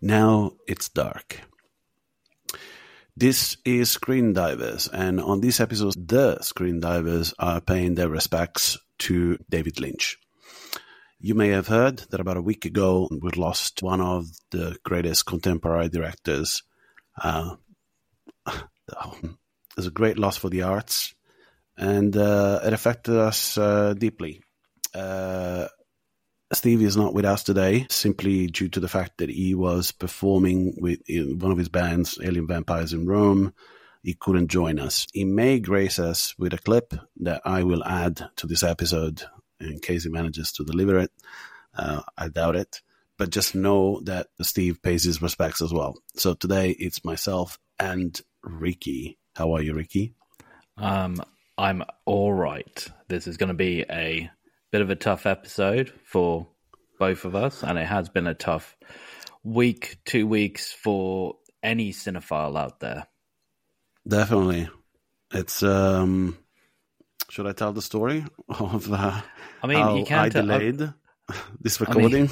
Now it's dark. This is Screen Divers, and on this episode, the Screen Divers are paying their respects to David Lynch. You may have heard that about a week ago, we lost one of the greatest contemporary directors. It's a great loss for the arts, and it affected us deeply. Steve is not with us today, simply due to the fact that he was performing with one of his bands, Alien Vampires in Rome. He couldn't join us. He may grace us with a clip that I will add to this episode in case he manages to deliver it. I doubt it. But just know that Steve pays his respects as well. So today it's myself and Ricky. How are you, Ricky? I'm all right. This is going to be a bit of a tough episode for both of us, and it has been a tough week, 2 weeks for any cinephile out there. Definitely. It's should I tell the story of how I delayed this recording?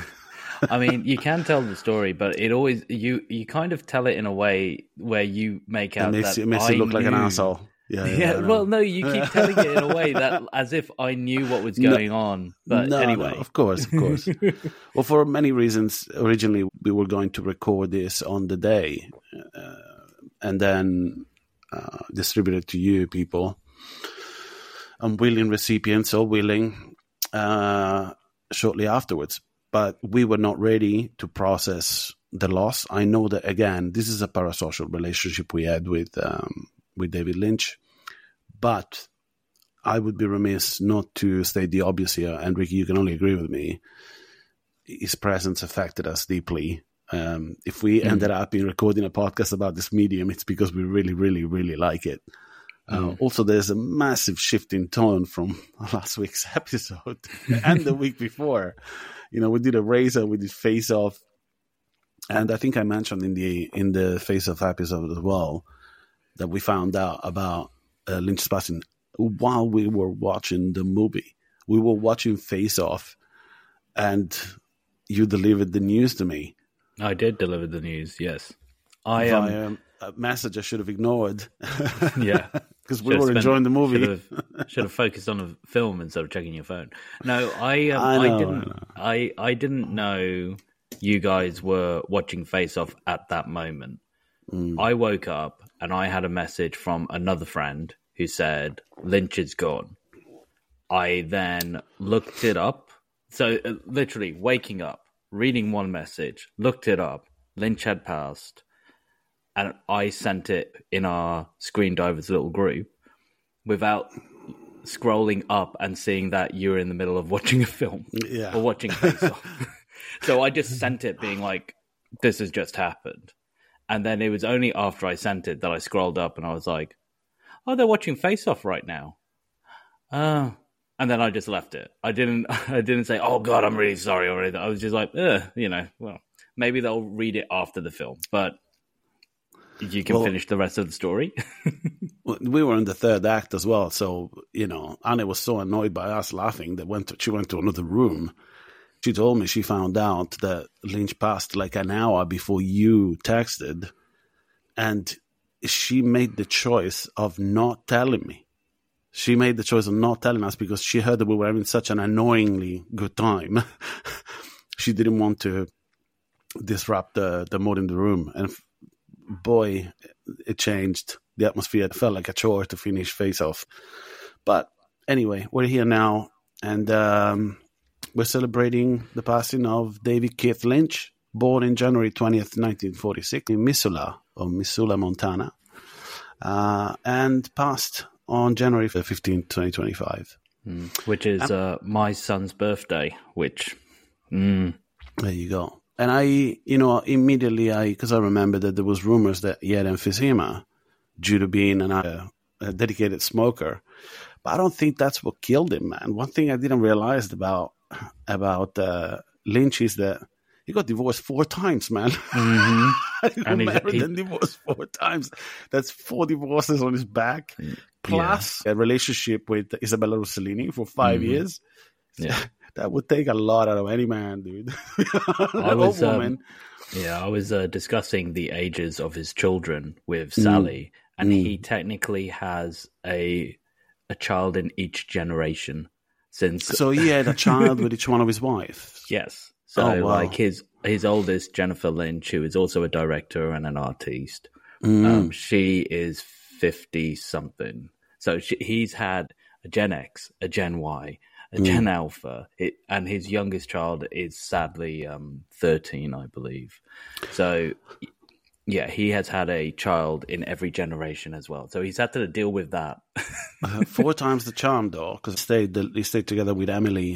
You can tell the story, but it always you kind of tell it in a way where you make out it makes it look like an asshole. Yeah. Well, no, you keep telling it in a way that as if I knew what was going on. But anyway. No, of course. Well, for many reasons, originally we were going to record this on the day and then distribute it to you people. Unwilling recipients or willing shortly afterwards. But we were not ready to process the loss. I know that, again, this is a parasocial relationship we had with David Lynch. But I would be remiss not to state the obvious here, and Ricky, you can only agree with me. His presence affected us deeply. If we ended up in recording a podcast about this medium, it's because we really, really, really like it. Also, there's a massive shift in tone from last week's episode and the week before. We did a Razor, we did Face Off, and I think I mentioned in the Face Off episode as well that we found out about Lynch's passing while we were watching the movie. We were watching Face Off, and you delivered the news to me. I did deliver the news, yes. A message I should have ignored. Yeah. Because we were enjoying the movie. Should have focused on the film instead of checking your phone. No, I didn't know you guys were watching Face Off at that moment. I woke up and I had a message from another friend who said, Lynch is gone. I then looked it up. So literally waking up, reading one message, looked it up, Lynch had passed. And I sent it in our Screen Divers little group without scrolling up and seeing that you were in the middle of watching a film or watching Face Off. So I just sent it being like, this has just happened. And then it was only after I sent it that I scrolled up and I was like, oh, they're watching Face Off right now. And then I just left it. I didn't say, oh God, I'm really sorry or anything. I was just like, well, maybe they'll read it after the film, but you can finish the rest of the story. We were in the third act as well. So, Anna was so annoyed by us laughing that she went to another room. She told me she found out that Lynch passed like an hour before you texted. And she made the choice of not telling me. She made the choice of not telling us because she heard that we were having such an annoyingly good time. She didn't want to disrupt the mood in the room. And boy, it changed the atmosphere. It felt like a chore to finish Face Off. But anyway, we're here now, and we're celebrating the passing of David Keith Lynch, born in January 20th, 1946 in Missoula, Montana, and passed on January 15th, 2025. Which is my son's birthday, which... There you go. And I, immediately, because I remember that there was rumors that he had emphysema due to being a dedicated smoker. But I don't think that's what killed him, man. One thing I didn't realize about Lynch is that he got divorced 4 times, man. Mm-hmm. I remember been divorced 4 times. That's 4 divorces on his back. Plus a relationship with Isabella Rossellini for 5 years. Yeah. that would take a lot out of any man, dude. I was discussing the ages of his children with Sally, and he technically has a child in each generation since. So he had a child with each one of his wives. Yes. So like his oldest, Jennifer Lynch, who is also a director and an artist, she is 50 something. So he's had a Gen X, a Gen Y, a Gen Alpha, and his youngest child is sadly 13, I believe. So yeah, he has had a child in every generation as well. So he's had to deal with that. 4 times the charm, though, because he stayed together with Emily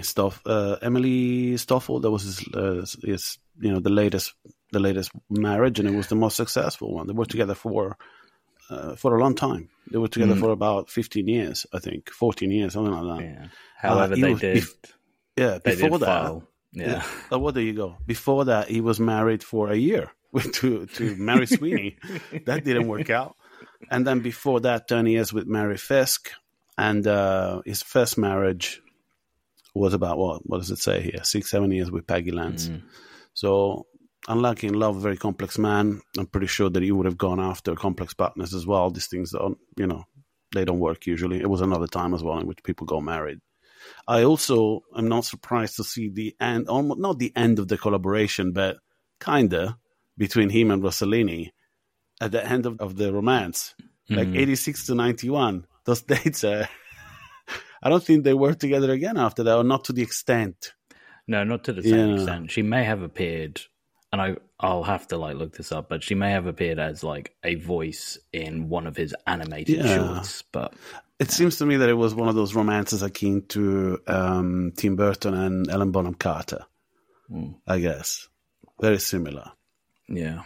Stoffel. That was his the latest marriage, and it was the most successful one. They were together for a long time. They were together for about 15 years, I think, 14 years, something like that. Yeah. However, they did. Before that. Yeah. Oh, well, there you go. Before that, he was married for a year to Mary Sweeney. That didn't work out. And then before that, 10 years with Mary Fisk. And his first marriage was about, what does it say here? 6-7 years with Peggy Lance. So, unlucky in love, very complex man. I'm pretty sure that he would have gone after complex partners as well. These things don't, they don't work usually. It was another time as well in which people got married. I also am not surprised to see the end, almost not the end of the collaboration, but kinda, between him and Rossellini at the end of the romance, like 86 to 91. Those dates I don't think they worked together again after that, or not to the extent. No, not to the same extent. She may have appeared, and I'll have to look this up, but she may have appeared as a voice in one of his animated shorts. But it seems to me that it was one of those romances akin to Tim Burton and Ellen Bonham Carter. I guess very similar. Yeah,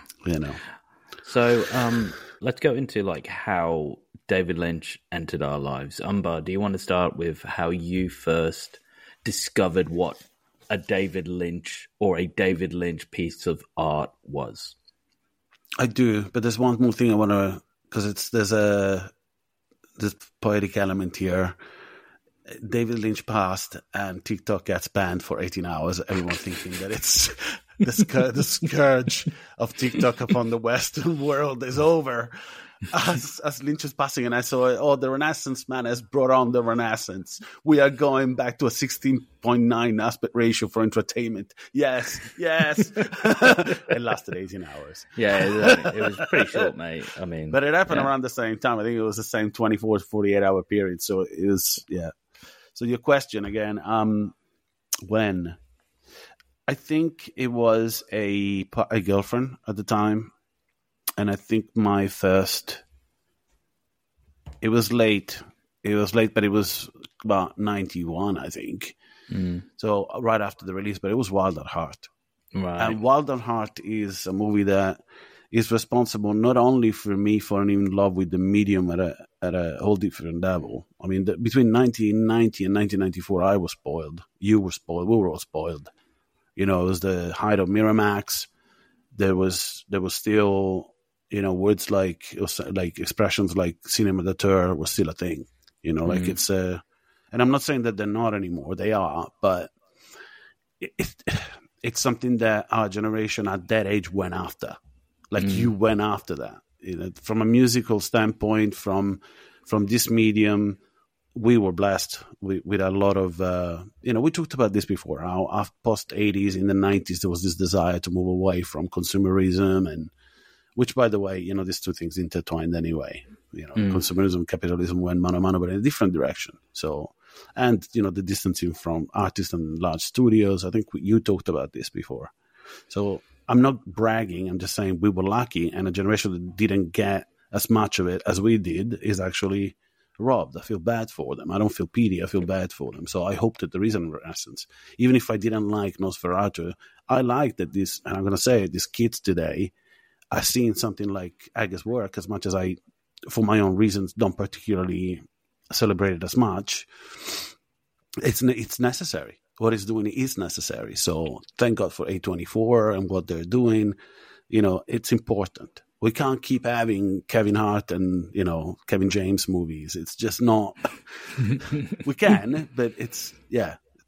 So let's go into how David Lynch entered our lives. Umbar, do you want to start with how you first discovered what a David Lynch or a David Lynch piece of art was? I do, but there's one more thing I want to, because there's this poetic element here. David Lynch passed and TikTok gets banned for 18 hours. Everyone thinking that it's the scourge of TikTok upon the Western world is over. As Lynch is passing, and I saw, the Renaissance man has brought on the Renaissance. We are going back to a 16.9 aspect ratio for entertainment. Yes. It lasted 18 hours. Yeah, it was pretty short, mate. I mean, but it happened around the same time. I think it was the same 24 to 48 hour period. So it was, So your question again, when? I think it was a girlfriend at the time. And I think it was late. But it was about 91, I think. So right after the release, but it was Wild at Heart. Right. And Wild at Heart is a movie that is responsible not only for me falling in love with the medium at a whole different level. I mean, between 1990 and 1994, I was spoiled. You were spoiled. We were all spoiled. It was the height of Miramax. There was still, words like expressions like cinéma d'auteur was still a thing. It's and I'm not saying that they're not anymore. They are, but it's something that our generation at that age went after. You went after that. From a musical standpoint, from this medium, we were blessed with a lot of, we talked about this before. Our post-80s, in the 90s, there was this desire to move away from consumerism, and which, by the way, these two things intertwined anyway. Consumerism, capitalism went mano a mano, but in a different direction. So, and, the distancing from artists and large studios, I think you talked about this before. So I'm not bragging. I'm just saying we were lucky, and a generation that didn't get as much of it as we did is actually robbed. I feel bad for them. I don't feel pity. I feel bad for them. So I hope that there is a renaissance. Even if I didn't like Nosferatu, I like that this, and I'm going to say it, these kids today are seeing something like Eggers' work, as much as I, for my own reasons, don't particularly celebrate it as much. It's necessary. What it's doing is necessary. So thank God for A24 and what they're doing. It's important. We can't keep having Kevin Hart and, Kevin James movies. It's just not. We can, but it's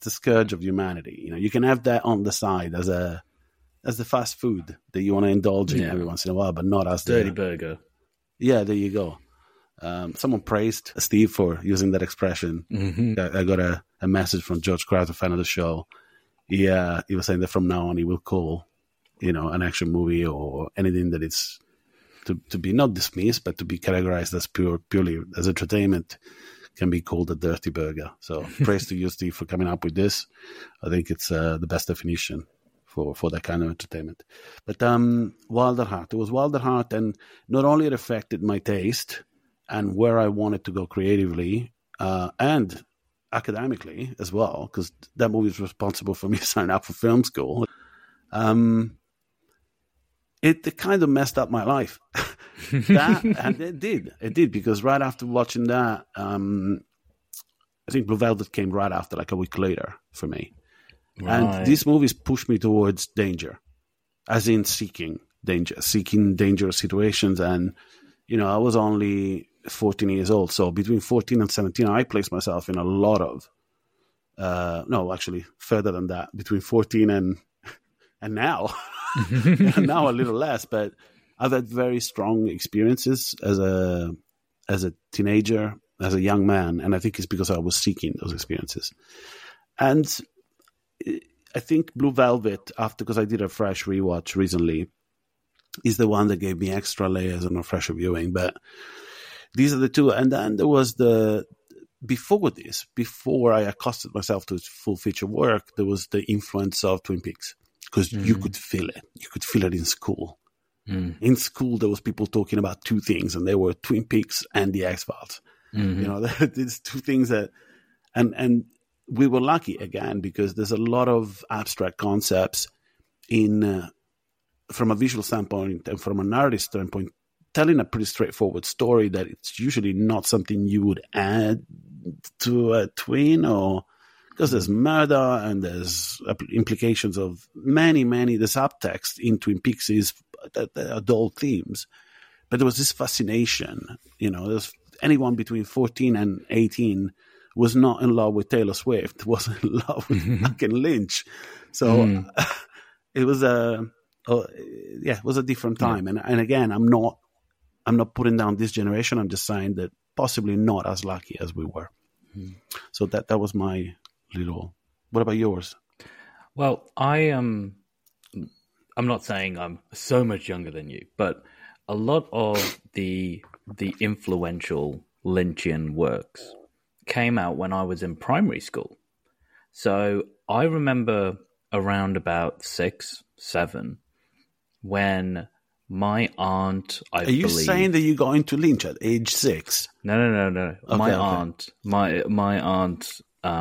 the scourge of humanity. You can have that on the side as the fast food that you want to indulge in every once in a while, but not as dirty burger. Yeah, there you go. Someone praised Steve for using that expression. Mm-hmm. I got a message from George Crowder, fan of the show. He was saying that from now on he will call, an action movie or anything that it's to be not dismissed, but to be categorized as purely as entertainment can be called a dirty burger. So praise to you, Steve, for coming up with this. I think it's the best definition for that kind of entertainment. But Wilder Heart. It was Wilder Heart, and not only it affected my taste and where I wanted to go creatively and academically as well, because that movie was responsible for me signing up for film school. It kind of messed up my life. And it did, because right after watching that, I think Blue Velvet came right after, like a week later for me. Right. And these movies pushed me towards danger, as in seeking dangerous situations. And, I was only 14 years old. So between 14 and 17, I placed myself in a lot of, no, actually further than that, between 14 and now, now a little less, but I've had very strong experiences as a teenager, as a young man. And I think it's because I was seeking those experiences. And I think Blue Velvet, because I did a fresh rewatch recently, is the one that gave me extra layers on a fresher viewing. But these are the two. And then there was before I accosted myself to full feature work, there was the influence of Twin Peaks, because you could feel it. You could feel it in school. In school, there was people talking about two things, and they were Twin Peaks and the X-Files. These two things that, and we were lucky again, because there's a lot of abstract concepts from a visual standpoint and from a narrative standpoint, telling a pretty straightforward story that it's usually not something you would add to a twin, or because there's murder and there's implications of many, the subtext in Twin Peaks is adult themes. But there was this fascination, there's anyone between 14 and 18 was not in love with Taylor Swift, was in love with fucking Lynch. So it was it was a different time. Yeah. And again, I'm not putting down this generation. I'm just saying that possibly not as lucky as we were. So that was my little. What about yours? Well, I'm not saying I'm so much younger than you, but a lot of the influential Lynchian works came out when I was in primary school. So I remember around about 6, 7, when my aunt, I believe... Are you saying that you got into Lynch at age 6? No. Okay, aunt, my aunt,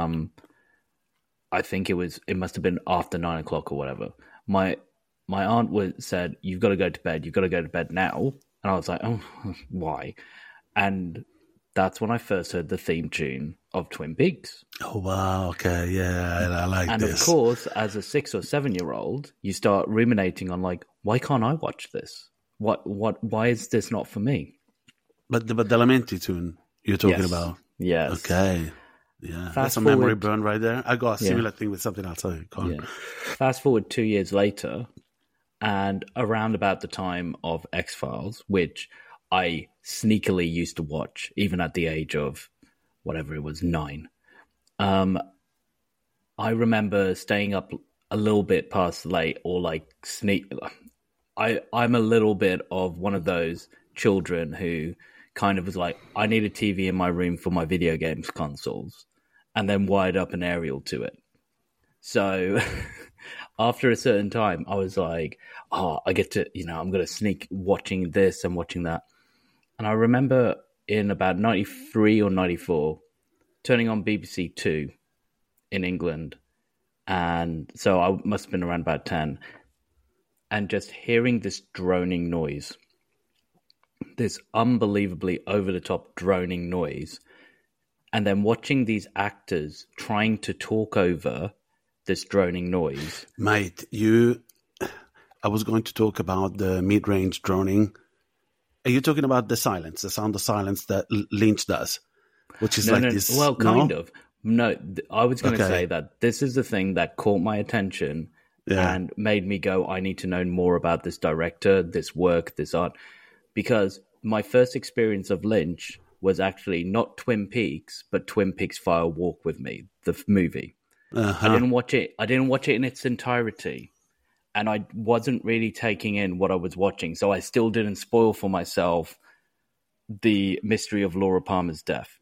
I think it must have been after 9 o'clock or whatever. My aunt said, "You've got to go to bed. You've got to go to bed now." And I was like, "Oh, why?" And that's when I first heard the theme tune of Twin Peaks. Oh, wow. Okay. Yeah, I like this. And of course, as a 6 or 7-year-old, you start ruminating on why can't I watch this? Why is this not for me? But the Lamenti tune you're talking about. Yes. Okay. Yeah. That's a memory burn right there. I got a similar thing with something else. Fast forward 2 years later, and around about the time of X-Files, which I sneakily used to watch, even at the age of whatever it was, 9. I remember staying up a little bit past late, or sneak. I'm a little bit of one of those children who kind of was like, I need a TV in my room for my video games consoles, and then wired up an aerial to it. So after a certain time, I was like, I get to, I'm going to sneak watching this and watching that. And I remember in about 93 or 94, turning on BBC 2 in England. And so I must have been around about 10. And just hearing this droning noise, this unbelievably over-the-top droning noise, and then watching these actors trying to talk over this droning noise. Mate, I was going to talk about the mid-range droning. Are you talking about the silence, the sound of silence that Lynch does? Which is this... Well, kind of. No, I was going to say that this is the thing that caught my attention and made me go, I need to know more about this director, this work, this art. Because my first experience of Lynch was actually not Twin Peaks, but Twin Peaks Fire Walk with Me, the movie. I didn't watch it. I didn't watch it in its entirety. And I wasn't really taking in what I was watching. So I still didn't spoil for myself the mystery of Laura Palmer's death.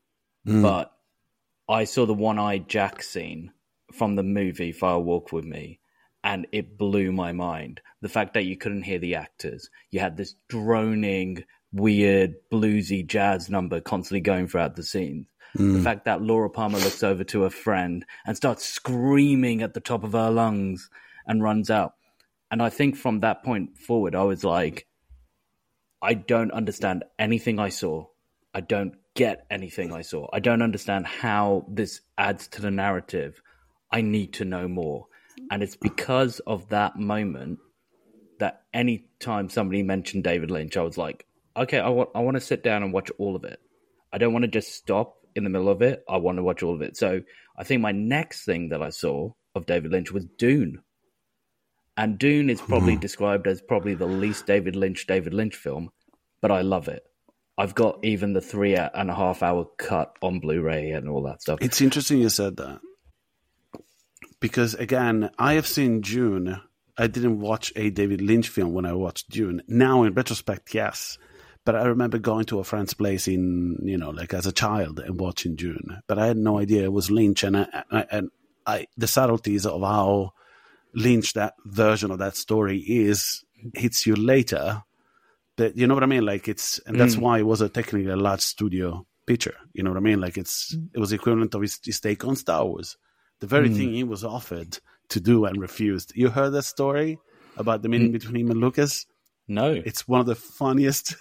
But I saw the one-eyed Jack scene from the movie Fire Walk with Me, and it blew my mind. The fact that you couldn't hear the actors. You had this droning, weird, bluesy jazz number constantly going throughout the scenes. The fact that Laura Palmer looks over to her friend and starts screaming at the top of her lungs and runs out. And I think from that point forward, I was like, I don't understand anything I saw. I don't get anything I saw. I don't understand how this adds to the narrative. I need to know more. And it's because of that moment that any time somebody mentioned David Lynch, I was like, okay, I want to sit down and watch all of it. I don't want to just stop in the middle of it. I want to watch all of it. So I think my next thing that I saw of David Lynch was Dune. And Dune is probably described as probably the least David Lynch film, but I love it. I've got even the 3.5 hour cut on Blu-ray and all that stuff. It's interesting you said that. Because, again, I have seen Dune. I didn't watch a David Lynch film when I watched Dune. Now, in retrospect, yes. But I remember going to a friend's place as a child and watching Dune. But I had no idea it was Lynch. And the subtleties of how Lynch, that version of that story hits you later. But you know what I mean? And that's why it was technically a large studio picture. You know what I mean? It was the equivalent of his take on Star Wars. The very thing he was offered to do and refused. You heard that story about the meeting between him and Lucas? No. It's one of the funniest.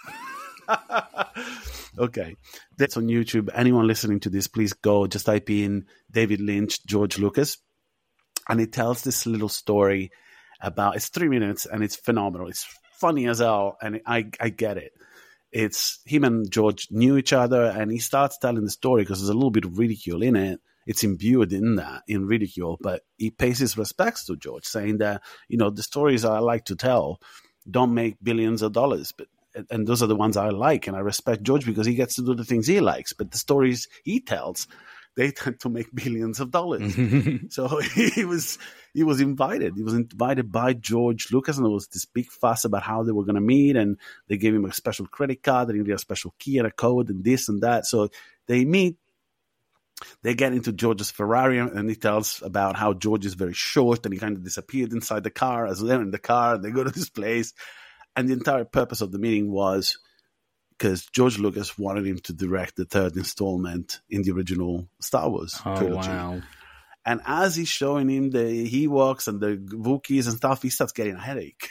Okay. That's on YouTube. Anyone listening to this, please go. Just type in David Lynch, George Lucas. And it tells this little story about, it's 3 minutes and it's phenomenal. It's funny as hell, and I get it. It's him and George knew each other, and he starts telling the story because there's a little bit of ridicule in it. It's imbued in ridicule, but he pays his respects to George, saying that, the stories I like to tell don't make billions of dollars, and those are the ones I like, and I respect George because he gets to do the things he likes, but the stories he tells, they tend to make billions of dollars. So he was invited. He was invited by George Lucas, and there was this big fuss about how they were going to meet, and they gave him a special credit card, and he had a special key and a code and this and that. So they meet. They get into George's Ferrari, and he tells about how George is very short, and he kind of disappeared inside the car as they're in the car, and they go to this place. And the entire purpose of the meeting was because George Lucas wanted him to direct the third installment in the original Star Wars trilogy. Wow. And as he's showing him the Ewoks and the Wookiees and stuff, he starts getting a headache.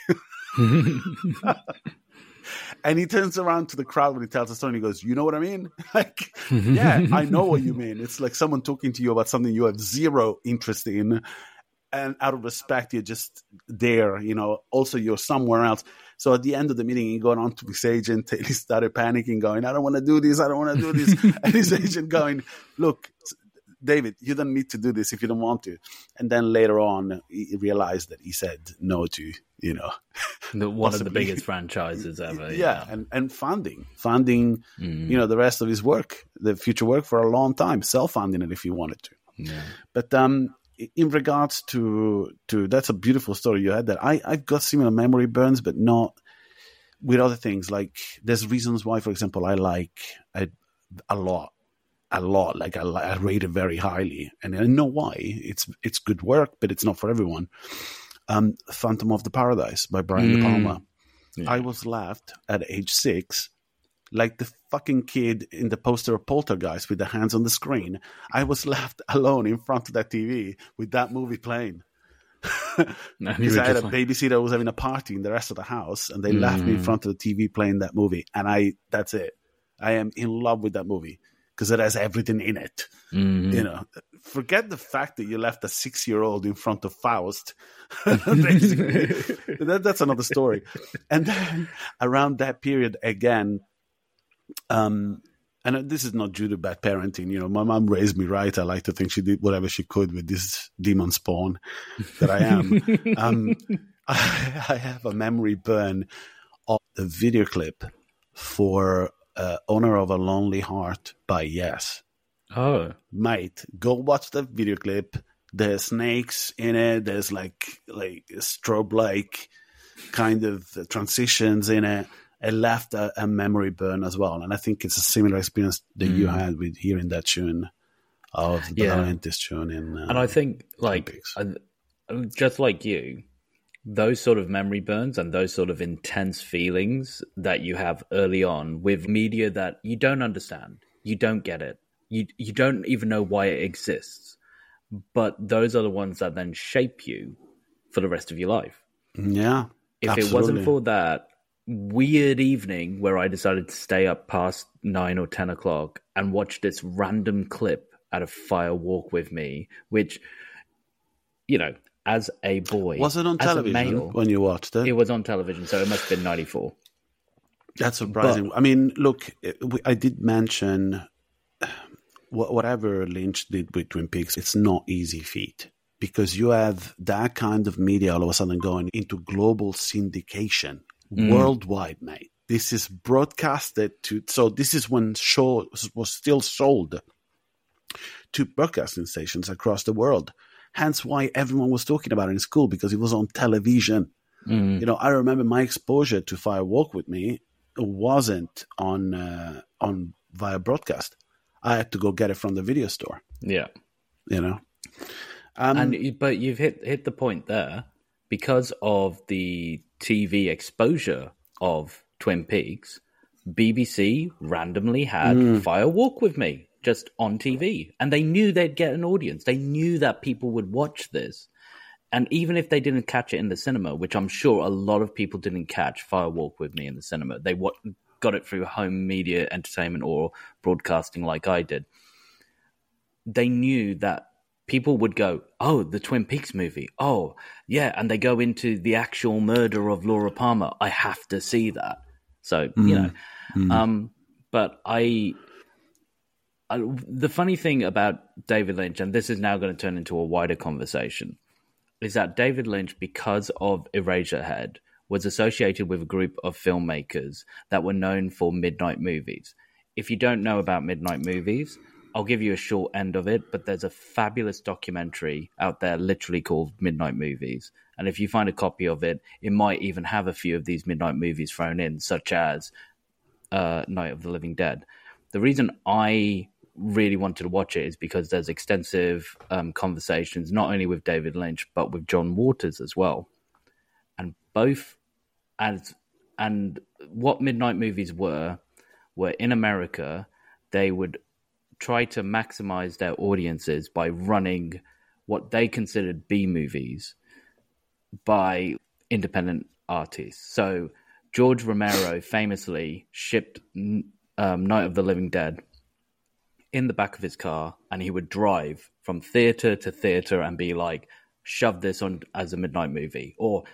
And he turns around to the crowd when he tells the story and he goes, you know what I mean? Yeah, I know what you mean. It's like someone talking to you about something you have zero interest in. And out of respect, you're just there, also you're somewhere else. So at the end of the meeting, he got on to his agent and he started panicking, going, I don't want to do this. And his agent going, look, David, you don't need to do this if you don't want to. And then later on, he realized that he said no to, one of the biggest franchises ever. Yeah. And funding, the rest of his work, the future work for a long time, self-funding it if he wanted to. Yeah. But in regards to that's a beautiful story you had there. I've got similar memory burns, but not with other things. Like there's reasons why, for example, I like a lot. Like I rate it very highly, and I know why. It's good work, but it's not for everyone. Phantom of the Paradise by Brian De Palma. Yeah. I was left at age 6, like the fucking kid in the poster of Poltergeist with the hands on the screen. I was left alone in front of that TV with that movie playing. Because I had a babysitter who was having a party in the rest of the house, and they left me in front of the TV playing that movie. And that's it. I am in love with that movie because it has everything in it. Forget the fact that you left a 6-year-old in front of Faust. Basically, that's another story. And then around that period again, and this is not due to bad parenting. My mom raised me right. I like to think she did whatever she could with this demon spawn that I am. I have a memory burn of the video clip for Honor of a Lonely Heart by Yes. Oh. Mate, go watch the video clip. There's snakes in it. There's like strobe-like kind of transitions in it. It left a memory burn as well. And I think it's a similar experience that you had with hearing that tune of the Atlantis tune. And I think, just like you, those sort of memory burns and those sort of intense feelings that you have early on with media that you don't understand, you don't get it, you don't even know why it exists, but those are the ones that then shape you for the rest of your life. Yeah, if absolutely. It wasn't for that weird evening where I decided to stay up past 9 or 10 o'clock and watch this random clip out of Fire Walk With Me, which, as a boy, was it on television when you watched it? It was on television, so it must have been 94. That's surprising. I mean, look, I did mention whatever Lynch did with Twin Peaks, it's not easy feat, because you have that kind of media all of a sudden going into global syndication worldwide, mate. This is broadcasted so this is when show was still sold to broadcasting stations across the world. Hence why everyone was talking about it in school, because it was on television. I remember my exposure to Fire Walk With Me wasn't on via broadcast. I had to go get it from the video store. Yeah. But you've hit the point there. Because of the TV exposure of Twin Peaks, BBC randomly had Fire Walk With Me just on TV. And they knew they'd get an audience. They knew that people would watch this. And even if they didn't catch it in the cinema, which I'm sure a lot of people didn't catch Fire Walk With Me in the cinema, they got it through home media entertainment or broadcasting like I did. They knew that people would go, oh, the Twin Peaks movie. Oh, yeah. And they go into the actual murder of Laura Palmer. I have to see that. So, but the funny thing about David Lynch, and this is now going to turn into a wider conversation, is that David Lynch, because of Eraserhead, was associated with a group of filmmakers that were known for midnight movies. If you don't know about midnight movies, I'll give you a short end of it, but there's a fabulous documentary out there literally called Midnight Movies. And if you find a copy of it, it might even have a few of these midnight movies thrown in, such as Night of the Living Dead. The reason I really wanted to watch it is because there's extensive conversations, not only with David Lynch, but with John Waters as well. And both, and what midnight movies were in America, they would try to maximize their audiences by running what they considered B movies by independent artists. So George Romero famously shipped Night of the Living Dead in the back of his car, and he would drive from theater to theater and be like, shove this on as a midnight movie, or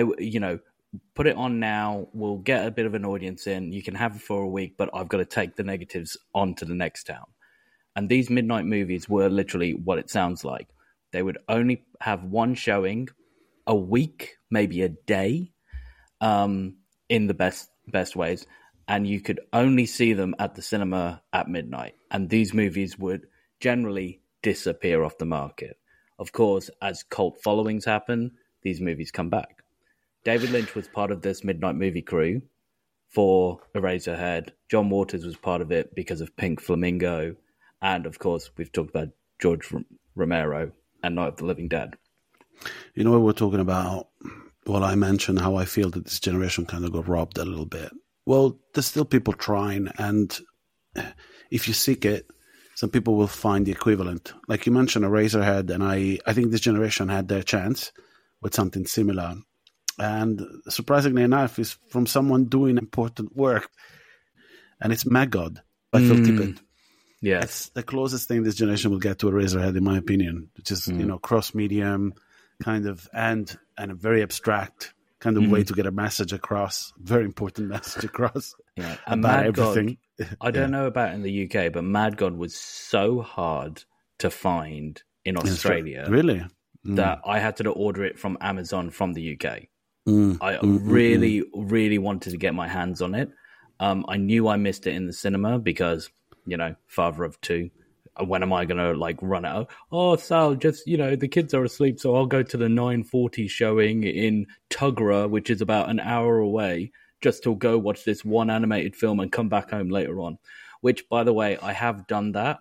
put it on now, we'll get a bit of an audience in, you can have it for a week, but I've got to take the negatives on to the next town. And these midnight movies were literally what it sounds like. They would only have one showing a week, maybe a day, in the best ways. And you could only see them at the cinema at midnight. And these movies would generally disappear off the market. Of course, as cult followings happen, these movies come back. David Lynch was part of this midnight movie crew for Eraserhead. John Waters was part of it because of Pink Flamingo. And, of course, we've talked about George Romero and Night of the Living Dead. You know what we're talking about? Well, I mentioned how I feel that this generation kind of got robbed a little bit. Well, there's still people trying. And if you seek it, some people will find the equivalent. Like you mentioned, Eraserhead, and I think this generation had their chance with something similar. And surprisingly enough, it's from someone doing important work. And it's Magod by Phil Tippett. Yeah, it's the closest thing this generation will get to Eraserhead, in my opinion, which is cross medium kind of and a very abstract kind of way to get a message across, very important message across and about Mad everything. God, I don't know about in the UK, but Mad God was so hard to find in Australia. Really? That I had to order it from Amazon from the UK. I really wanted to get my hands on it. I knew I missed it in the cinema because, father of two. When am I going to run out? Oh, Sal, just, the kids are asleep, so I'll go to the 9:40 showing in Tuggerah, which is about an hour away, just to go watch this one animated film and come back home later on. Which, by the way, I have done that.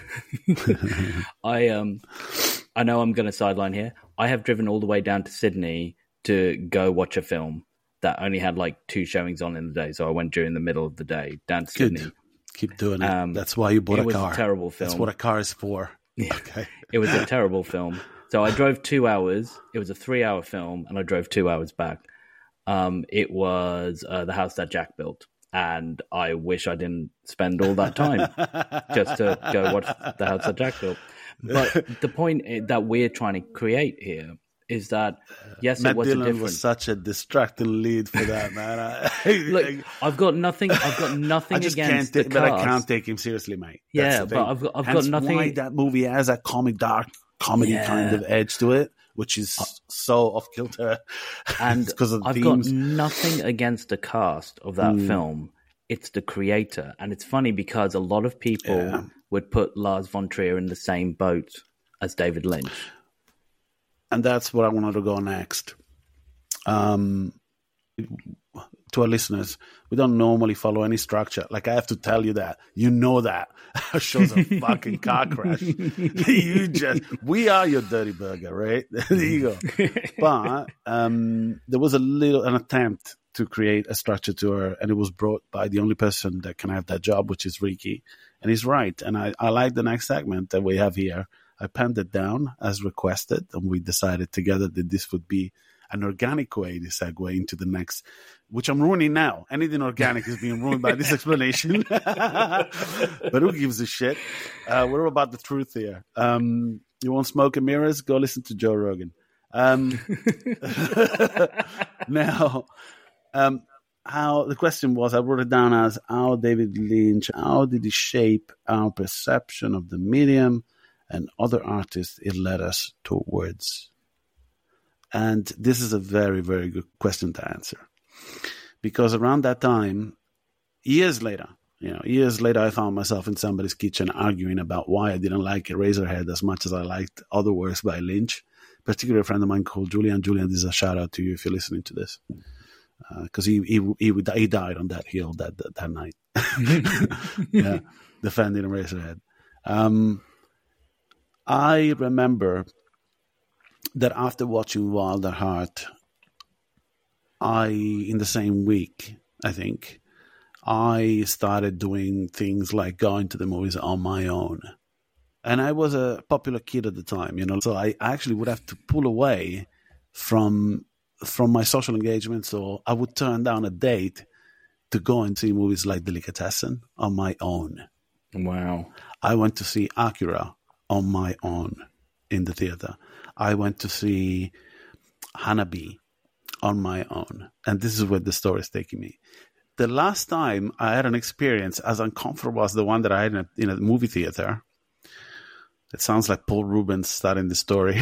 I know I'm going to sideline here. I have driven all the way down to Sydney to go watch a film that only had 2 showings on in the day. So I went during the middle of the day down to Sydney. Keep doing it. That's why you bought a car. It was a terrible film. That's what a car is for. Yeah. Okay. It was a terrible film. So I drove 2 hours. It was a 3-hour film, and I drove 2 hours back. It was The House That Jack Built. And I wish I didn't spend all that time just to go watch The House That Jack Built. But the point that we're trying to create here is that, yes, Matt it was Dillon a different... was such a distracting lead for that, man. Look, I've got nothing against the cast. But I can't take him seriously, mate. Yeah, but I've got nothing... why that movie has a dark comedy kind of edge to it, which is so off-kilter. And because of the I've themes. got nothing against the cast of that film. It's the creator. And it's funny because a lot of people would put Lars von Trier in the same boat as David Lynch. And that's where I wanted to go next. To our listeners, we don't normally follow any structure. I have to tell you that. You know that. Our show's a fucking car crash. We are your dirty burger, right? There you go. But there was an attempt to create a structure to her, and it was brought by the only person that can have that job, which is Ricky. And he's right. And I like the next segment that we have here. I penned it down as requested, and we decided together that this would be an organic way to segue into the next, which I'm ruining now. Anything organic is being ruined by this explanation. But who gives a shit? We're about the truth here. You want smoke and mirrors? Go listen to Joe Rogan. Now, how the question was, I wrote it down as how David Lynch, how did he shape our perception of the medium and other artists it led us towards? And this is a very, very good question to answer. Because around that time, years later, I found myself in somebody's kitchen arguing about why I didn't like Eraserhead as much as I liked other works by Lynch. Particularly a friend of mine called Julian. Julian, this is a shout out to you if you're listening to this. Because he died on that hill that night. Yeah, defending Eraserhead. I remember that after watching Wilder Heart, in the same week, I think, I started doing things like going to the movies on my own. And I was a popular kid at the time, so I actually would have to pull away from my social engagement. So I would turn down a date to go and see movies like Delicatessen on my own. Wow. I went to see Akira on my own in the theater. I went to see Hanabi on my own. And this is where the story is taking me. The last time I had an experience as uncomfortable as the one that I had in a movie theater, it sounds like Paul Rubens starting the story.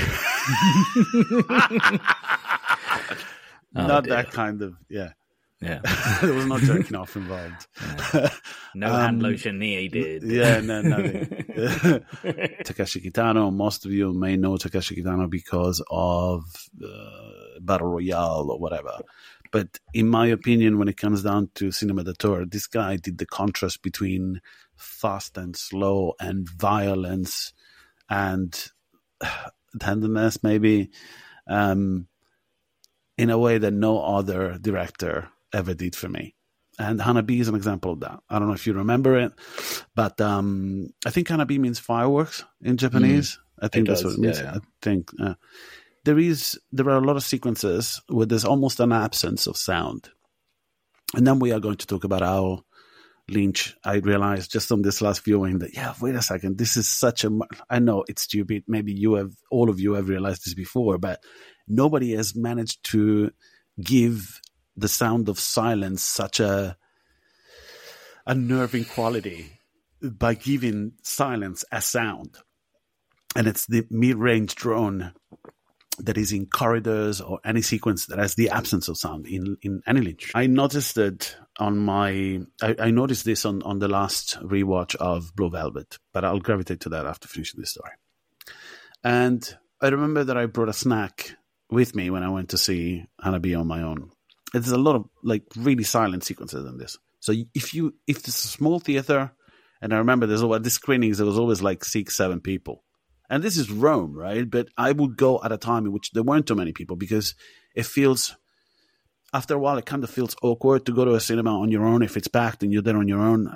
Not that kind of, yeah. Yeah. There was no jerking off involved. Yeah. No hand lotion needed. Yeah, no, nothing. Takeshi Kitano, most of you may know Takeshi Kitano because of Battle Royale or whatever. But in my opinion, when it comes down to cinema d'auteur, this guy did the contrast between fast and slow and violence and tenderness, maybe, in a way that no other director ever did for me. And Hanabi is an example of that. I don't know if you remember it, but I think Hanabi means fireworks in Japanese. I think that's what it means. Yeah. I think there are a lot of sequences where there's almost an absence of sound. And then we are going to talk about how Lynch, I realized just on this last viewing that, wait a second, this is I know it's stupid. Maybe all of you have realized this before, but nobody has managed to give the sound of silence such a unnerving quality by giving silence a sound. And it's the mid-range drone that is in corridors or any sequence that has the absence of sound in any Lynch. I noticed it I noticed this on the last rewatch of Blue Velvet, but I'll gravitate to that after finishing this story. And I remember that I brought a snack with me when I went to see Hanabi on my own. There's a lot of like really silent sequences in this. So if it's a small theater, and I remember at the screenings there was always like 6-7 people. And this is Rome, right? But I would go at a time in which there weren't too many people because it feels, after a while, it kind of feels awkward to go to a cinema on your own. If it's packed and you're there on your own,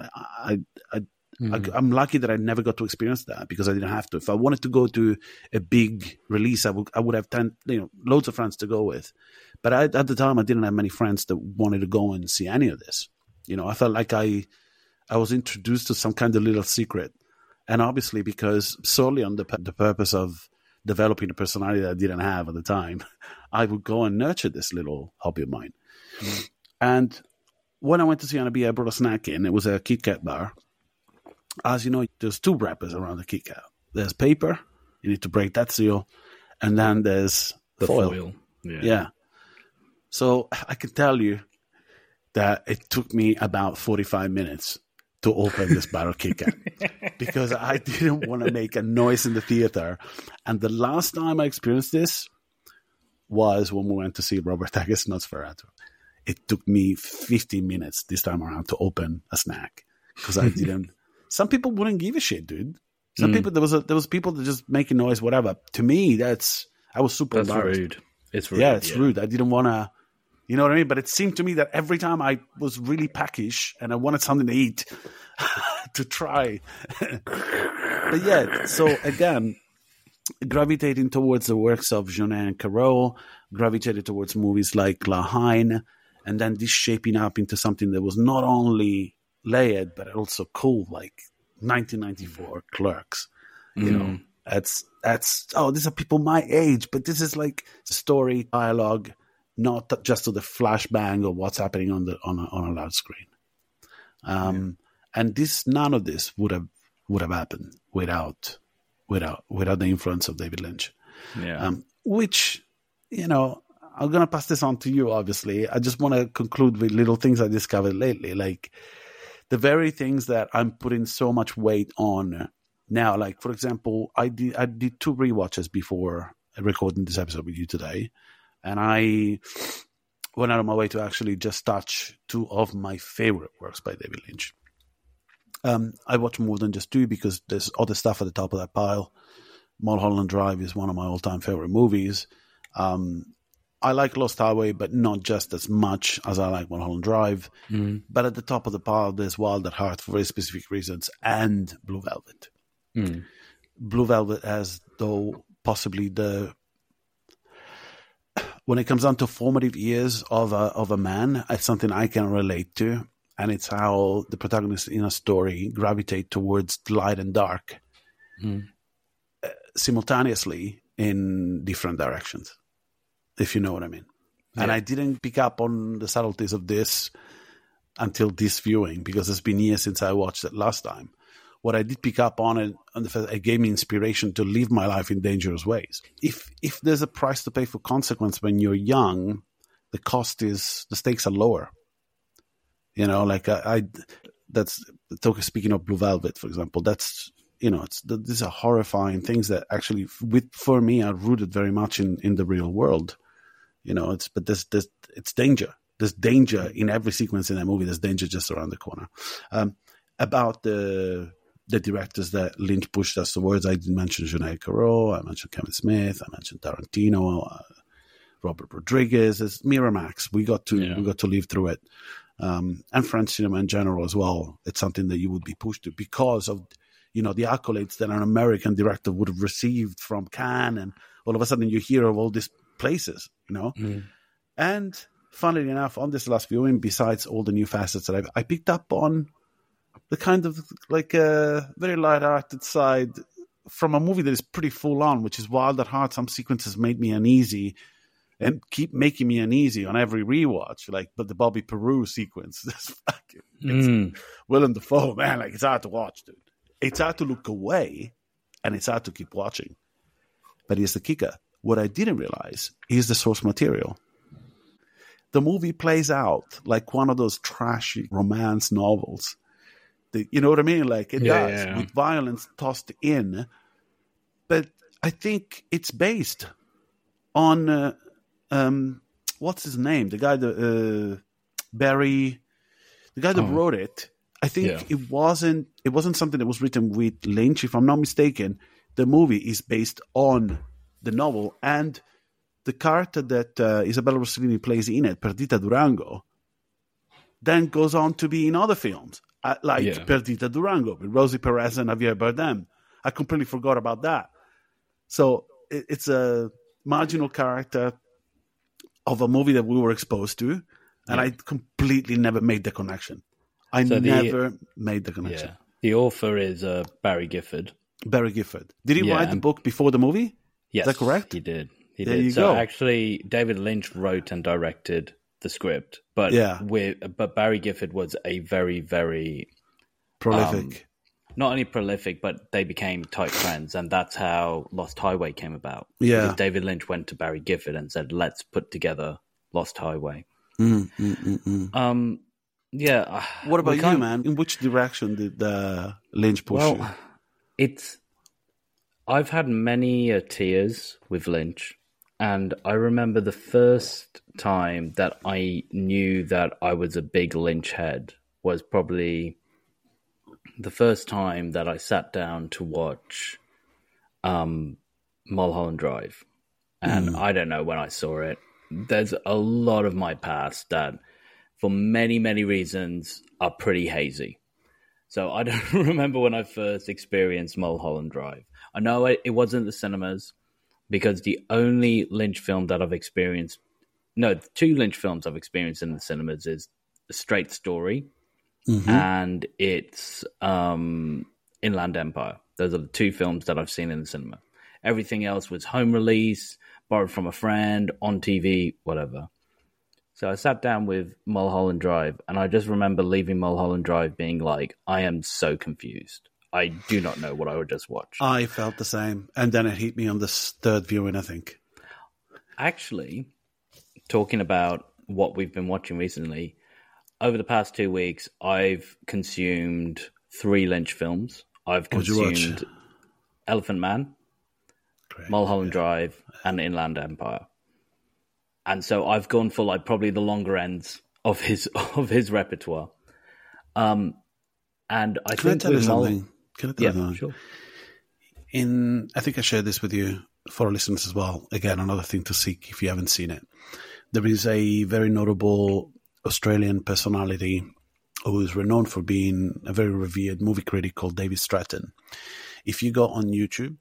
I'm lucky that I never got to experience that because I didn't have to. If I wanted to go to a big release, I would have loads of friends to go with. But at the time, I didn't have many friends that wanted to go and see any of this. I felt like I was introduced to some kind of little secret. And obviously, because solely on the purpose of developing a personality that I didn't have at the time, I would go and nurture this little hobby of mine. Mm. And when I went to see Hanabi, I brought a snack in. It was a Kit Kat bar. As you know, there's 2 wrappers around the Kit Kat. There's paper. You need to break that seal. And then there's the foil. Yeah. So I can tell you that it took me about 45 minutes to open this bar of Kit Kat because I didn't want to make a noise in the theater. And the last time I experienced this was when we went to see Robert Eggers' Nosferatu. It took me 15 minutes this time around to open a snack because I didn't. Some people wouldn't give a shit, dude. Some people, there was people that just making noise, whatever. To me, I was super embarrassed. Rude. It's rude. Yeah, it's rude. I didn't want to. You know what I mean? But it seemed to me that every time I was really peckish and I wanted something to eat to try. But yeah, so again, gravitating towards the works of Jeunet and Caro, gravitated towards movies like La Haine, and then this shaping up into something that was not only layered, but also cool, like 1994 Clerks. You know, these are people my age, but this is like story, dialogue, not just to the flashbang of what's happening on a large screen. And none of this would have happened without the influence of David Lynch. Yeah. Which, I'm gonna pass this on to you. Obviously, I just want to conclude with little things I discovered lately, like the very things that I'm putting so much weight on now. Like, for example, I did 2 rewatches before recording this episode with you today. And I went out of my way to actually just touch 2 of my favorite works by David Lynch. I watched more than just 2 because there's other stuff at the top of that pile. Mulholland Drive is one of my all-time favorite movies. I like Lost Highway, but not just as much as I like Mulholland Drive. Mm. But at the top of the pile, there's Wild at Heart for very specific reasons, and Blue Velvet. Mm. Blue Velvet has, though, possibly when it comes down to formative years of a man, it's something I can relate to, and it's how the protagonists in a story gravitate towards light and dark simultaneously in different directions, if you know what I mean. Yeah. And I didn't pick up on the subtleties of this until this viewing because it's been years since I watched it last time. What I did pick up on it, it gave me inspiration to live my life in dangerous ways. If there's a price to pay for consequence when you're young, the stakes are lower. Like speaking of Blue Velvet, for example, that's, these are horrifying things that actually, for me, are rooted very much in the real world. But it's danger. There's danger in every sequence in that movie. There's danger just around the corner. About the directors that Lynch pushed us towards, I did mention Jeunet Caro, I mentioned Kevin Smith, I mentioned Tarantino, Robert Rodriguez. It's Miramax. We got to live through it, and French cinema in general as well. It's something that you would be pushed to because of the accolades that an American director would have received from Cannes, and all of a sudden you hear of all these places, And funnily enough, on this last viewing, besides all the new facets that I picked up on the kind of like a very light-hearted side from a movie that is pretty full-on, which is Wild at Heart. Some sequences made me uneasy. and keep making me uneasy on every rewatch. Like, but the Bobby Peru sequence, it's Willem Dafoe, man, like it's hard to watch, dude. It's hard to look away, and it's hard to keep watching. But here's the kicker. What I didn't realize is the source material. The movie plays out like one of those trashy romance novels. You know what I mean? Like it does, with violence tossed in. But I think it's based on what's his name? The guy that Barry, the guy that wrote it. I think it wasn't something that was written with Lynch, if I'm not mistaken. The movie is based on the novel, and the character that Isabella Rossellini plays in it, Perdita Durango, then goes on to be in other films, like Perdita Durango with Rosie Perez and Javier Bardem. I completely forgot about that. So it's a marginal character of a movie that we were exposed to, and I completely never made the connection. Never made the connection. Yeah. The author is Barry Gifford. Barry Gifford. Did he write the book before the movie? Yes. Is that correct? He did. There you go. Actually, David Lynch wrote and directed the script, but Barry Gifford was a very, very prolific. Not only prolific, but they became tight friends, and that's how Lost Highway came about. Yeah, because David Lynch went to Barry Gifford and said, "Let's put together Lost Highway." Yeah. What about you, man? In which direction did Lynch push you? I've had many tears with Lynch, and I remember the first time that I knew that I was a big Lynch head was probably the first time that I sat down to watch Mulholland Drive. And I don't know when I saw it. There's a lot of my past that, for many, many reasons, are pretty hazy. So I don't remember when I first experienced Mulholland Drive. I know it wasn't the cinemas, because the only Lynch film that I've experienced, the two Lynch films I've experienced in the cinemas is A Straight Story and it's Inland Empire. Those are the two films that I've seen in the cinema. Everything else was home release, borrowed from a friend, on TV, whatever. So I sat down with Mulholland Drive, and I just remember leaving Mulholland Drive being like, I am so confused. I do not know what I would just watch. I felt the same. And then it hit me on the third viewing, I think. Actually, talking about what we've been watching recently, over the past 2 weeks, I've consumed 3 Lynch films. I've consumed Elephant Man, Mulholland Drive, and Inland Empire. And so I've gone for like probably the longer ends of his repertoire. And I Can I tell you something? Sure. I think I shared this with you, for our listeners as well. Again, another thing to seek if you haven't seen it. There is a very notable Australian personality who is renowned for being a very revered movie critic called David Stratton. If you go on YouTube,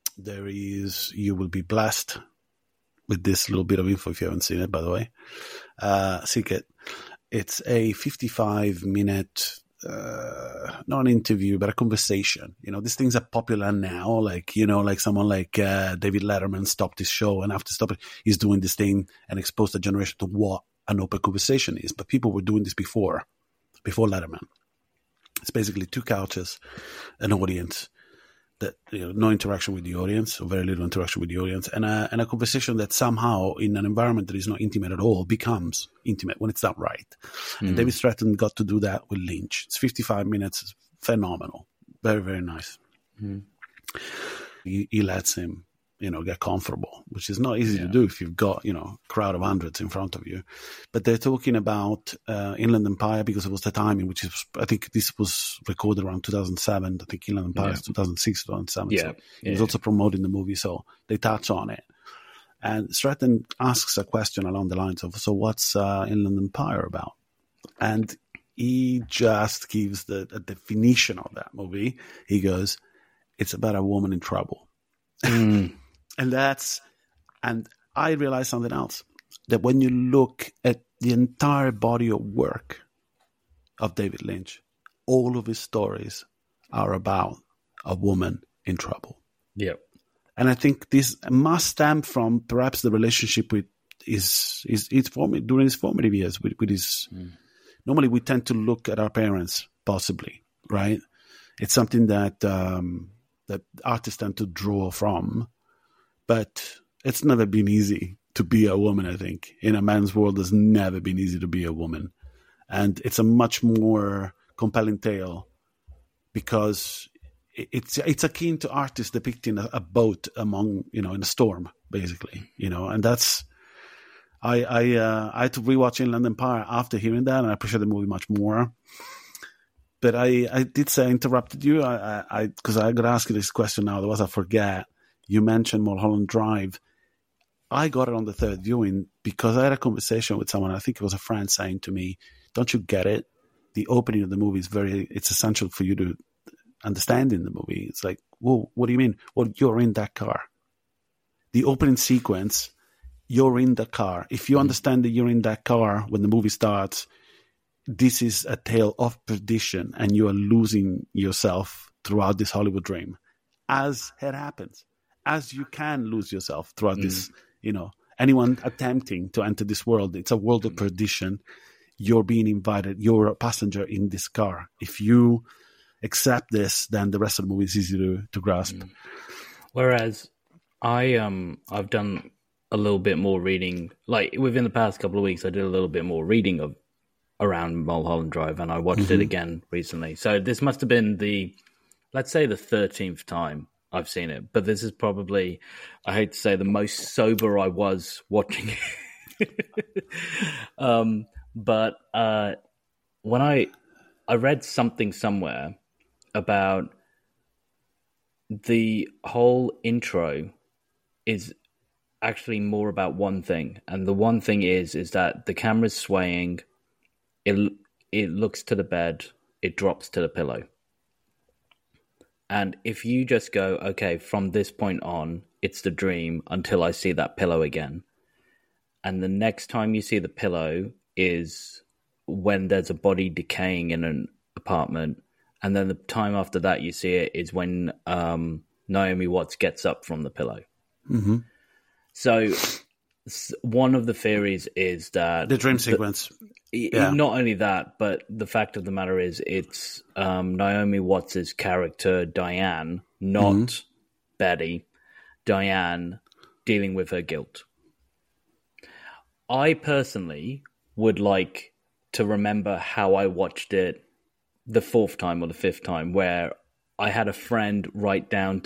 you will be blessed with this little bit of info if you haven't seen it, by the way. Seek it. It's a 55-minute, not an interview, but a conversation. These things are popular now. Like someone like David Letterman stopped his show, and after stopping, he's doing this thing and exposed the generation to what an open conversation is. But people were doing this before Letterman. It's basically 2 couches, an audience, that no interaction with the audience, or very little interaction with the audience, and a conversation that somehow, in an environment that is not intimate at all, becomes intimate when it's done right. And David Stratton got to do that with Lynch. It's 55 minutes, it's phenomenal, very, very nice. He lets him get comfortable, which is not easy to do if you've got a crowd of hundreds in front of you. But they're talking about Inland Empire, because it was the time in which I think this was recorded around 2007. I think Inland Empire is 2006, 2007. So he was also promoting the movie, so they touch on it. And Stratton asks a question along the lines of, so what's Inland Empire about? And he just gives a definition of that movie. He goes, it's about a woman in trouble. And I realized something else, that when you look at the entire body of work of David Lynch, all of his stories are about a woman in trouble. Yep. And I think this must stem from perhaps the relationship with during his formative years with his. Normally, we tend to look at our parents, possibly, right? It's something that that artists tend to draw from, but it's never been easy to be a woman. I think in a man's world, it's never been easy to be a woman, and it's a much more compelling tale because it's akin to artists depicting a boat among in a storm, basically, and that's. I had to rewatch Inland Empire after hearing that, and I appreciate the movie much more. But I did say I interrupted you, because I got to ask you this question now. Otherwise, I forget. You mentioned Mulholland Drive. I got it on the third viewing because I had a conversation with someone. I think it was a friend saying to me, "Don't you get it? The opening of the movie it's essential for you to understand in the movie." It's like, well, what do you mean? Well, you're in that car. The opening sequence. You're in the car. If you understand that you're in that car when the movie starts, this is a tale of perdition and you are losing yourself throughout this Hollywood dream. As it happens, as you can lose yourself throughout this, anyone attempting to enter this world, it's a world of perdition. You're being invited. You're a passenger in this car. If you accept this, then the rest of the movie is easy to grasp. Whereas I've done a little bit more reading, like within the past couple of weeks, I did a little bit more reading around Mulholland Drive, and I watched it again recently. So this must have been let's say the 13th time I've seen it, but this is probably, I hate to say, the most sober I was watching it. But when I read something somewhere about the whole intro is actually more about one thing, and the one thing is that the camera's swaying, it looks to the bed, it drops to the pillow, and if you just go, okay, from this point on it's the dream until I see that pillow again, and the next time you see the pillow is when there's a body decaying in an apartment, and then the time after that you see it is when Naomi Watts gets up from the pillow. So one of the theories is that the dream sequence. Not only that, but the fact of the matter is it's Naomi Watts' character, Diane, not Betty, Diane dealing with her guilt. I personally would like to remember how I watched it the fourth time or the fifth time, where I had a friend write down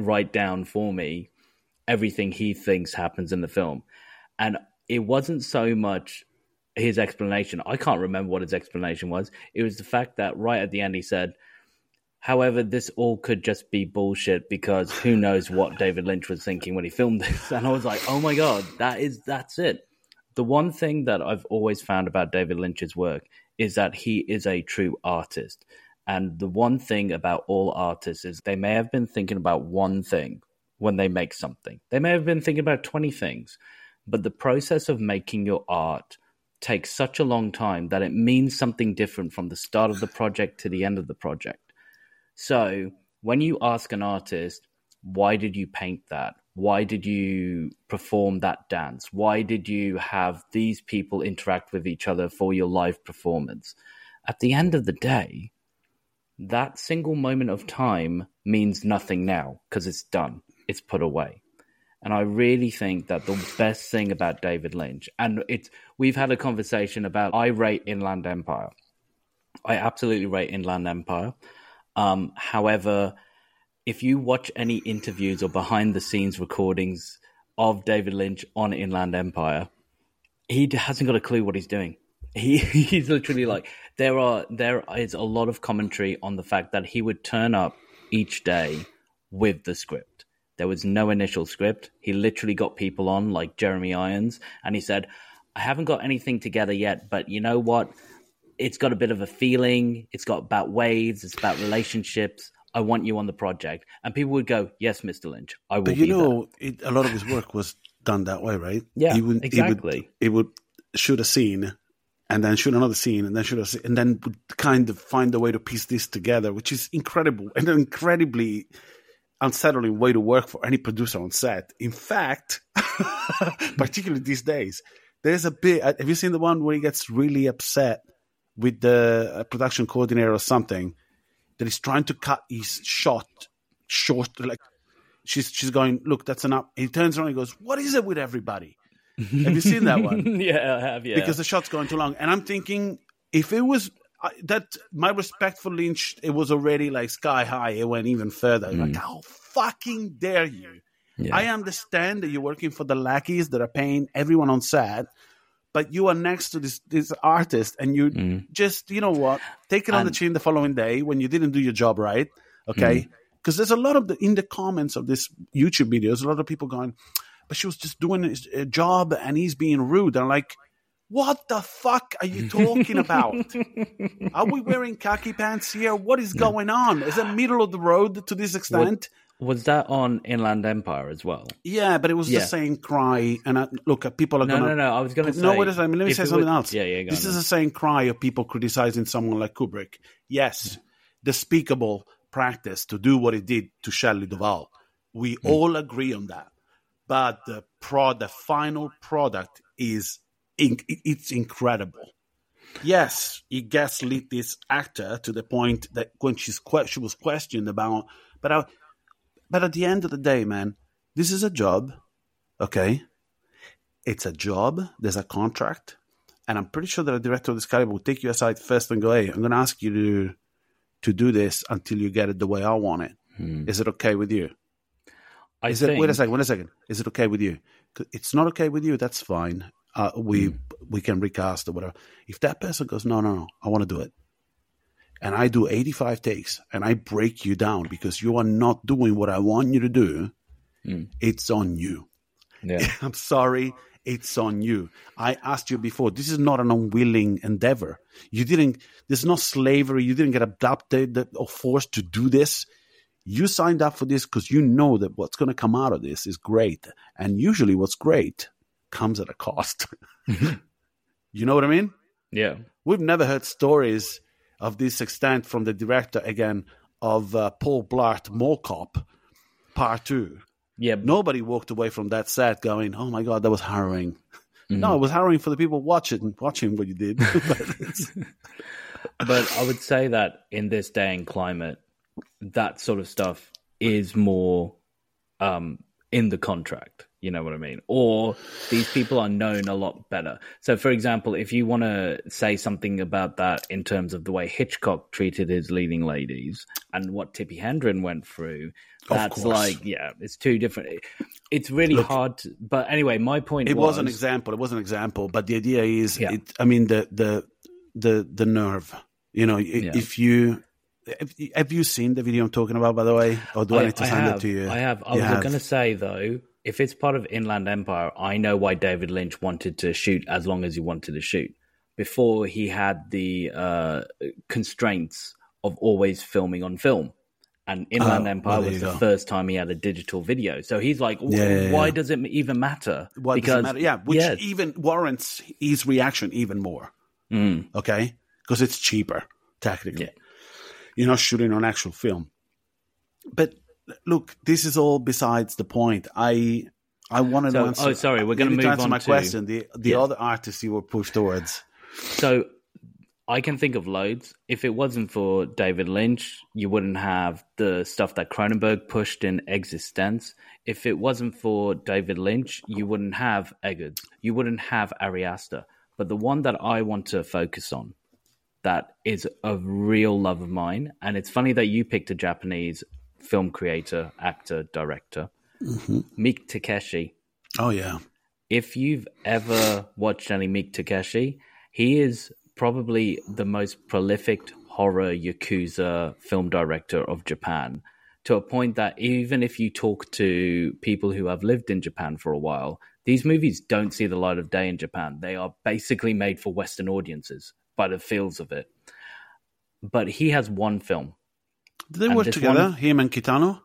for me everything he thinks happens in the film. And it wasn't so much his explanation. I can't remember what his explanation was. It was the fact that right at the end he said, however, this all could just be bullshit because who knows what David Lynch was thinking when he filmed this. And I was like, oh my God, that's it. The one thing that I've always found about David Lynch's work is that he is a true artist. And the one thing about all artists is they may have been thinking about one thing when they make something. They may have been thinking about 20 things, but the process of making your art takes such a long time that it means something different from the start of the project to the end of the project. So when you ask an artist, why did you paint that? Why did you perform that dance? Why did you have these people interact with each other for your live performance? At the end of the day, that single moment of time means nothing now because it's done. It's put away. And I really think that the best thing about David Lynch, and we've had a conversation about, I rate Inland Empire. I absolutely rate Inland Empire. However, if you watch any interviews or behind the scenes recordings of David Lynch on Inland Empire, he hasn't got a clue what he's doing. He's literally like, there is a lot of commentary on the fact that he would turn up each day with the script. There was no initial script. He literally got people on like Jeremy Irons, and he said, I haven't got anything together yet, but you know what? It's got a bit of a feeling. It's got about waves. It's about relationships. I want you on the project. And people would go, yes, Mr. Lynch, I will be there. A lot of his work was done that way, right? Yeah, exactly. He would shoot a scene and then shoot another scene and then shoot a scene and then would kind of find a way to piece this together, which is incredible and incredibly unsettling way to work for any producer on set. In fact, particularly these days, there's a bit. Have you seen the one where he gets really upset with the production coordinator or something that he's trying to cut his shot short? Like she's going, look, that's enough. He turns around and goes, what is it with everybody? Have you seen that one? Yeah, I have. Yeah, because the shot's going too long, and I'm thinking if it was. That my respect for Lynch, it was already like sky high. It went even further. Like, how fucking dare you? Yeah. I understand that you're working for the lackeys that are paying everyone on set, but you are next to this artist, and you just, you know what, take it on the chin the following day when you didn't do your job right. Okay, because there's a lot of in the comments of this YouTube videos, a lot of people going, but she was just doing his job, and he's being rude. And I'm like, what the fuck are you talking about? Are we wearing khaki pants here? What is going on? Is it middle of the road to this extent? Was that on Inland Empire as well? Yeah, but it was the same cry. And look, people are going to... No, I was going to say... No, wait a second. Let me say something else. Yeah, this is the same cry of people criticizing someone like Kubrick. Yes, despicable practice to do what he did to Shelley Duvall. We all agree on that. But the final product is... It's incredible. Yes, he gaslit this actor to the point that when she was questioned about, but at the end of the day, man, this is a job, okay? It's a job. There's a contract, and I'm pretty sure that a director of this caliber will take you aside first and go, "Hey, I'm going to ask you to do this until you get it the way I want it. Is it okay with you?" Wait a second. Is it okay with you? It's not okay with you. That's fine. We can recast or whatever. If that person goes, no, I want to do it, and I do 85 takes, and I break you down because you are not doing what I want you to do, it's on you. Yeah. I'm sorry, it's on you. I asked you before, this is not an unwilling endeavor. There's no slavery. You didn't get adopted or forced to do this. You signed up for this because you know that what's going to come out of this is great. And usually what's great comes at a cost. You know what I mean? Yeah. We've never heard stories of this extent from the director again of Paul Blart Mall Cop Part 2. Yeah. Nobody walked away from that set going, oh my God, that was harrowing. No, it was harrowing for the people watching what you did. But I would say that in this day and climate, that sort of stuff is more in the contract. You know what I mean? Or these people are known a lot better. So, for example, if you want to say something about that in terms of the way Hitchcock treated his leading ladies and what Tippi Hedren went through, that's like, it's two different. It's really hard. But anyway, my point was an example. It was an example. But the idea is, the nerve. You know, if you... Have you seen the video I'm talking about, by the way? Or do I need to send it to you? I have. I was going to say, though, if it's part of Inland Empire, I know why David Lynch wanted to shoot as long as he wanted to shoot. Before he had the constraints of always filming on film. And Inland Empire was the first time he had a digital video. So he's like, why does it even matter? Why does it matter? Yeah, which even warrants his reaction even more. Okay? Because it's cheaper, technically. Yeah. You're not shooting on actual film. But look, this is all besides the point. I wanted to answer. Oh, sorry, we're going to move on to my question. The other artists you were pushed towards. So I can think of loads. If it wasn't for David Lynch, you wouldn't have the stuff that Cronenberg pushed in Existence. If it wasn't for David Lynch, you wouldn't have Eggers. You wouldn't have Ari Aster. But the one that I want to focus on, that is a real love of mine. And it's funny that you picked a Japanese film creator, actor, director, Meek Takeshi. Oh, yeah. If you've ever watched any Meek Takeshi, he is probably the most prolific horror Yakuza film director of Japan, to a point that even if you talk to people who have lived in Japan for a while, these movies don't see the light of day in Japan. They are basically made for Western audiences, by the feels of it. But he has one film. Did they work together, him and Kitano?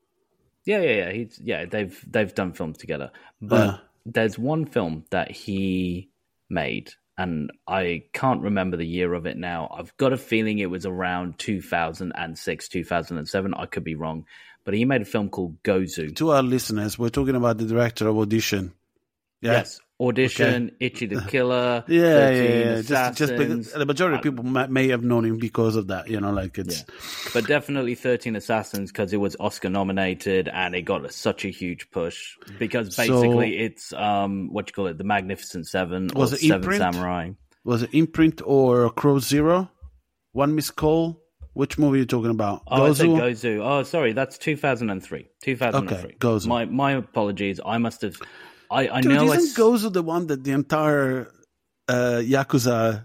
Yeah. They've done films together. But there's one film that he made, and I can't remember the year of it now. I've got a feeling it was around 2006, 2007. I could be wrong. But he made a film called Gozu. To our listeners, we're talking about the director of Audition. Yeah? Yes. Audition, okay. Itchy the Killer, yeah. Just because the majority of people may have known him because of that, it's... Yeah. But definitely 13 Assassins, because it was Oscar nominated and it got such a huge push, because basically it's, the Magnificent Seven or Seven Samurai. Was it Imprint or Crow Zero? One Missed Call? Which movie are you talking about? Oh, I said Gozu. Oh, sorry, that's 2003. 2003. Okay, Gozu. My apologies. I must have... I Dude, know isn't Gozu the one that the entire Yakuza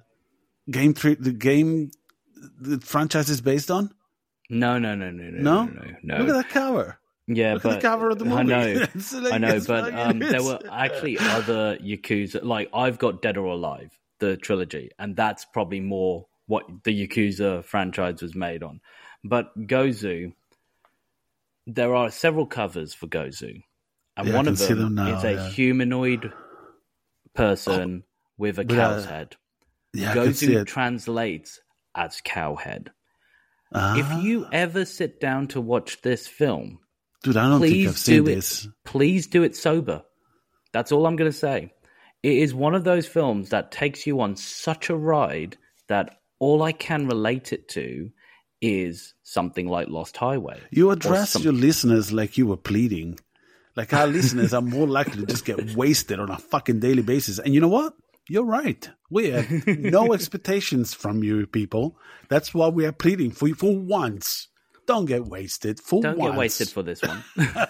the franchise is based on? No. Look at that cover. Yeah, Look at the cover of the movie. I know, but there were actually other Yakuza. Like, I've got Dead or Alive, the trilogy, and that's probably more what the Yakuza franchise was made on. But Gozu, there are several covers for Gozu. And one of them is a humanoid person with a cow's head. Yeah, Gozu translates as cowhead. If you ever sit down to watch this film, dude, I don't think I've seen this. Please do it sober. That's all I'm going to say. It is one of those films that takes you on such a ride that all I can relate it to is something like Lost Highway. You address your listeners like you were pleading. Like, our listeners are more likely to just get wasted on a fucking daily basis. And you know what? You're right. We have no expectations from you people. That's why we are pleading for you for once. Don't get wasted Don't get wasted for this one.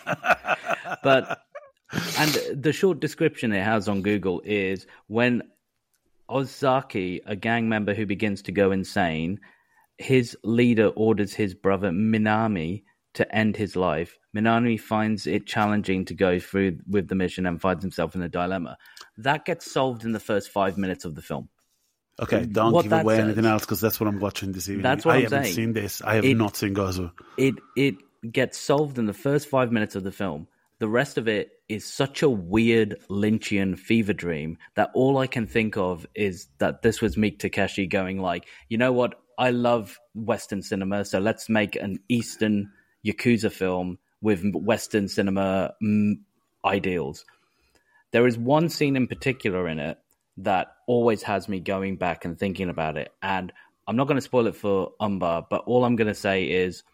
And the short description it has on Google is when Ozaki, a gang member who begins to go insane, his leader orders his brother Minami to end his life. Minami finds it challenging to go through with the mission and finds himself in a dilemma. That gets solved in the first 5 minutes of the film. Okay, don't give away anything else, because that's what I'm watching this evening. That's what I'm saying. I haven't seen this. I have not seen Gozu. It gets solved in the first 5 minutes of the film. The rest of it is such a weird Lynchian fever dream that all I can think of is that this was Meek Takeshi going like, you know what? I love Western cinema, so let's make an Eastern Yakuza film with Western cinema ideals. There is one scene in particular in it that always has me going back and thinking about it. And I'm not going to spoil it for Umbar, but all I'm going to say is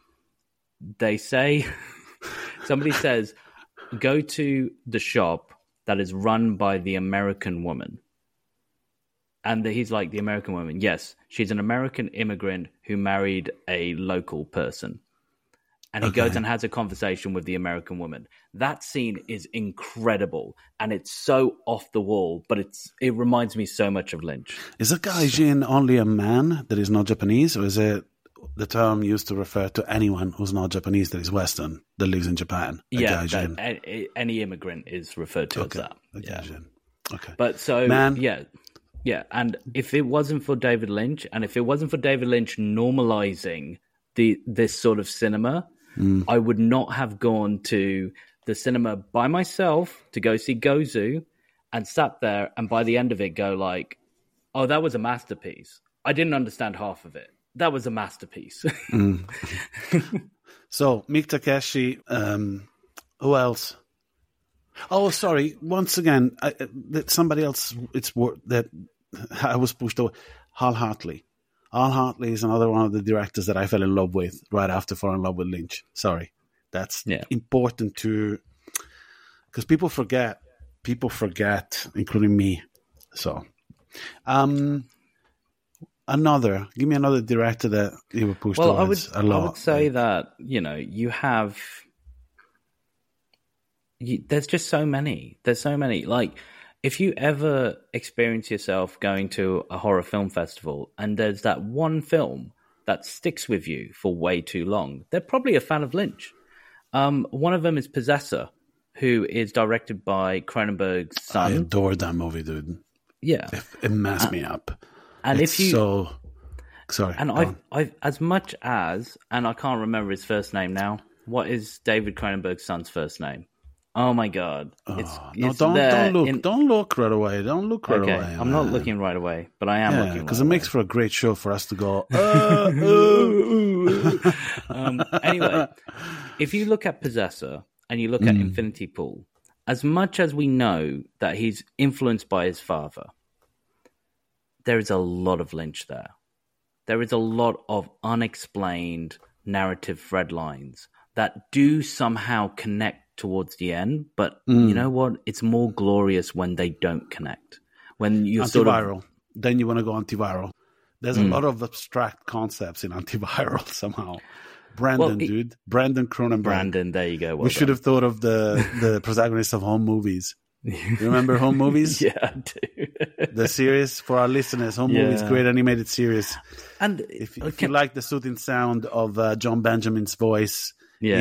somebody says, go to the shop that is run by the American woman. And he's like, the American woman. Yes, she's an American immigrant who married a local person. And he goes and has a conversation with the American woman. That scene is incredible, and it's so off the wall, but it reminds me so much of Lynch. Is a gaijin only a man that is not Japanese, or is it the term used to refer to anyone who's not Japanese that is Western, that lives in Japan? Any immigrant is referred to as that. Gaijin. Okay. But so, man. Yeah, and if it wasn't for David Lynch, and if it wasn't for David Lynch normalizing this sort of cinema, I would not have gone to the cinema by myself to go see Gozu and sat there and by the end of it go like, oh, that was a masterpiece. I didn't understand half of it. That was a masterpiece. So, Meek Takeshi, who else? Oh, sorry. Once again, somebody else, that I was pushed over. Hal Hartley. Hal Hartley is another one of the directors that I fell in love with right after falling in love with Lynch. Sorry. That's important because people forget, including me. So, give me another director that you were pushed towards a lot. I would say that, there's just so many. There's so many. Like, if you ever experience yourself going to a horror film festival and there's that one film that sticks with you for way too long, they're probably a fan of Lynch. One of them is Possessor, who is directed by Cronenberg's son. I adore that movie, dude. Yeah. It messed me up. And Sorry. And I've as much as, and I can't remember his first name now. What is David Cronenberg's son's first name? Oh my god! Don't look. Don't look right away. Don't look right away. I'm not looking right away, but I am looking because it makes for a great show for us to go. Anyway, if you look at Possessor and you look at Infinity Pool, as much as we know that he's influenced by his father, there is a lot of Lynch there. There is a lot of unexplained narrative thread lines that do somehow connect towards the end, but you know what? It's more glorious when they don't connect. When you antiviral, then you want to go antiviral. There's a lot of abstract concepts in antiviral somehow. Brandon Cronenberg. Brandon, there you go. We should have thought of the protagonist of Home Movies. You remember Home Movies? Yeah, I do. The series for our listeners, Home Movies, great animated series. And if you like the soothing sound of John Benjamin's voice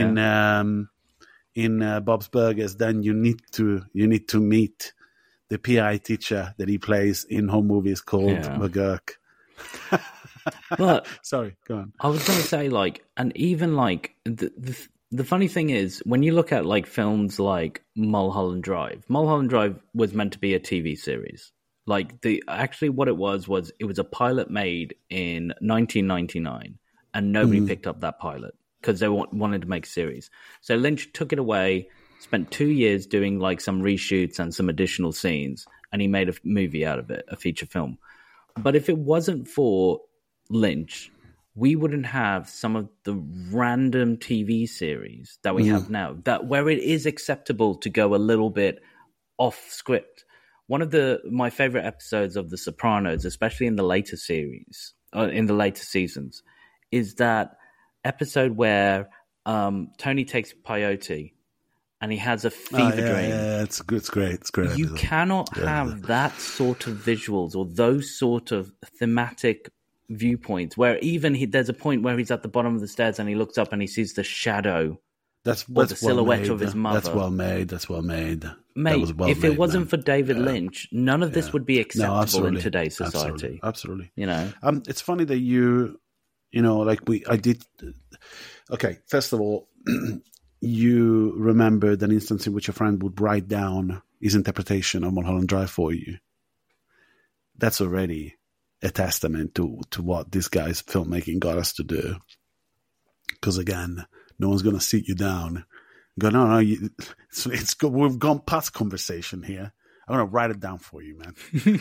in Bob's Burgers, then you need to meet the PI teacher that he plays in Home Movies called McGurk. But sorry, go on. I was going to say, and even the funny thing is, when you look at films like Mulholland Drive was meant to be a TV series. Actually what it was it was a pilot made in 1999, and nobody picked up that pilot because they wanted to make a series. So Lynch took it away, spent 2 years doing some reshoots and some additional scenes, and he made a movie out of it, a feature film. But if it wasn't for Lynch, we wouldn't have some of the random TV series that we have now, where it is acceptable to go a little bit off script. One of my favorite episodes of The Sopranos, especially in the later series, in the later seasons, is that episode where Tony takes peyote and he has a fever dream. Yeah, it's great. It's great. You cannot have that sort of visuals or those sort of thematic viewpoints where even there's a point where he's at the bottom of the stairs and he looks up and he sees the shadow or the silhouette of his mother. That's well made. Mate, if it wasn't for David Lynch, none of this would be acceptable in today's society. Absolutely. It's funny that I did. Okay, first of all, you remembered an instance in which a friend would write down his interpretation of Mulholland Drive for you. That's already a testament to what this guy's filmmaking got us to do. Because again, no one's going to sit you down and go, no, it's good. We've gone past conversation here. I'm going to write it down for you, man. You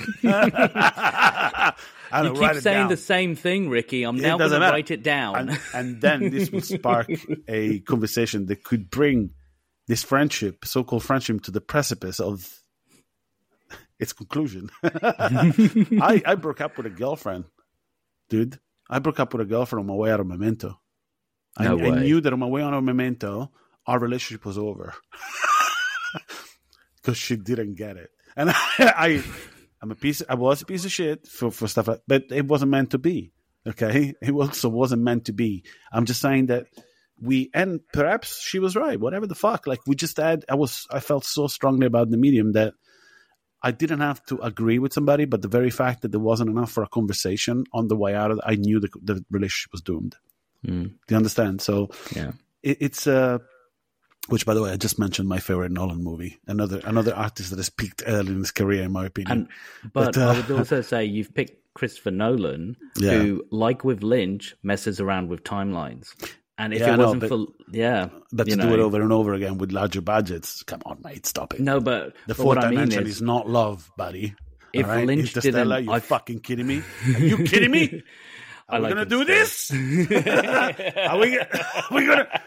keep saying the same thing, Ricky. I'm now going to write it down. And then this will spark a conversation that could bring this friendship, so-called friendship, to the precipice of its conclusion. I broke up with a girlfriend, dude. I broke up with a girlfriend on my way out of Memento. I knew that on my way out of Memento, our relationship was over. Because she didn't get it. And I was a piece of shit for stuff, but it wasn't meant to be. Okay? It also wasn't meant to be. I'm just saying that and perhaps she was right, whatever the fuck. I felt so strongly about the medium that I didn't have to agree with somebody, but the very fact that there wasn't enough for a conversation on the way out of it, I knew the relationship was doomed. Do you understand? So it's which, by the way, I just mentioned my favorite Nolan movie. Another artist that has peaked early in his career, in my opinion. But I would also say you've picked Christopher Nolan, who, like with Lynch, messes around with timelines. And if it wasn't but to do it over and over again with larger budgets, come on, mate, stop it. No, but the fourth dimension is not love, buddy. If Lynch didn't, are you fucking kidding me? Are you kidding me? Are we going to do this? Are we going to...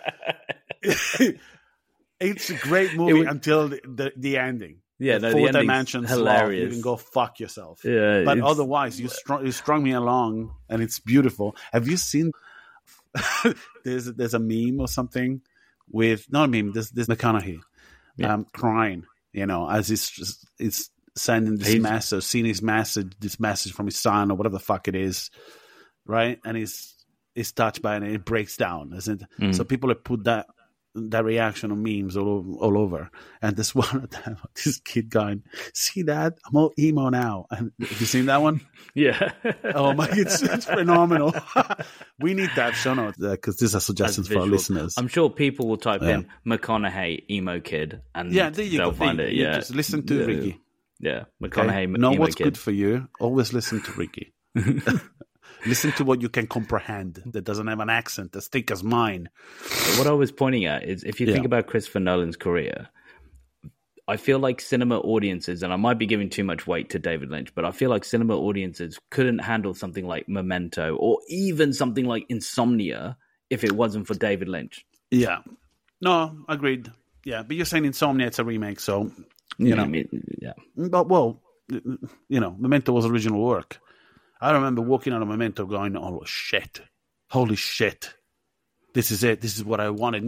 It's a great movie until the ending. Yeah, the fourth dimension hilarious. You can go fuck yourself. Yeah, but otherwise, you strung me along, and it's beautiful. Have you seen? there's a meme or something with not a meme. There's McConaughey crying, as he's sending this message, seeing this message from his son or whatever the fuck it is, right? And he's touched by it and it breaks down, isn't it? So people have put that that reaction on memes all over. And this one of them, this kid going, "See that? I'm all emo now." And have you seen that one? Yeah. Oh my, it's phenomenal. We need that show notes because these are suggestions for our listeners. I'm sure people will type in McConaughey emo kid and there you they'll go. find it. Yeah, just listen to Ricky. Yeah, McConaughey. Okay? Know emo what's kid. good for you. Always listen to Ricky. Listen to what you can comprehend that doesn't have an accent as thick as mine. But what I was pointing at is if you think about Christopher Nolan's career, I feel like cinema audiences, and I might be giving too much weight to David Lynch, but I feel like cinema audiences couldn't handle something like Memento or even something like Insomnia if it wasn't for David Lynch. Yeah. No, agreed. Yeah, but you're saying Insomnia, it's a remake, so, you know. Yeah. But, well, you know, Memento was original work. I remember walking out of Memento going, "Oh, shit. Holy shit. This is it. This is what I wanted."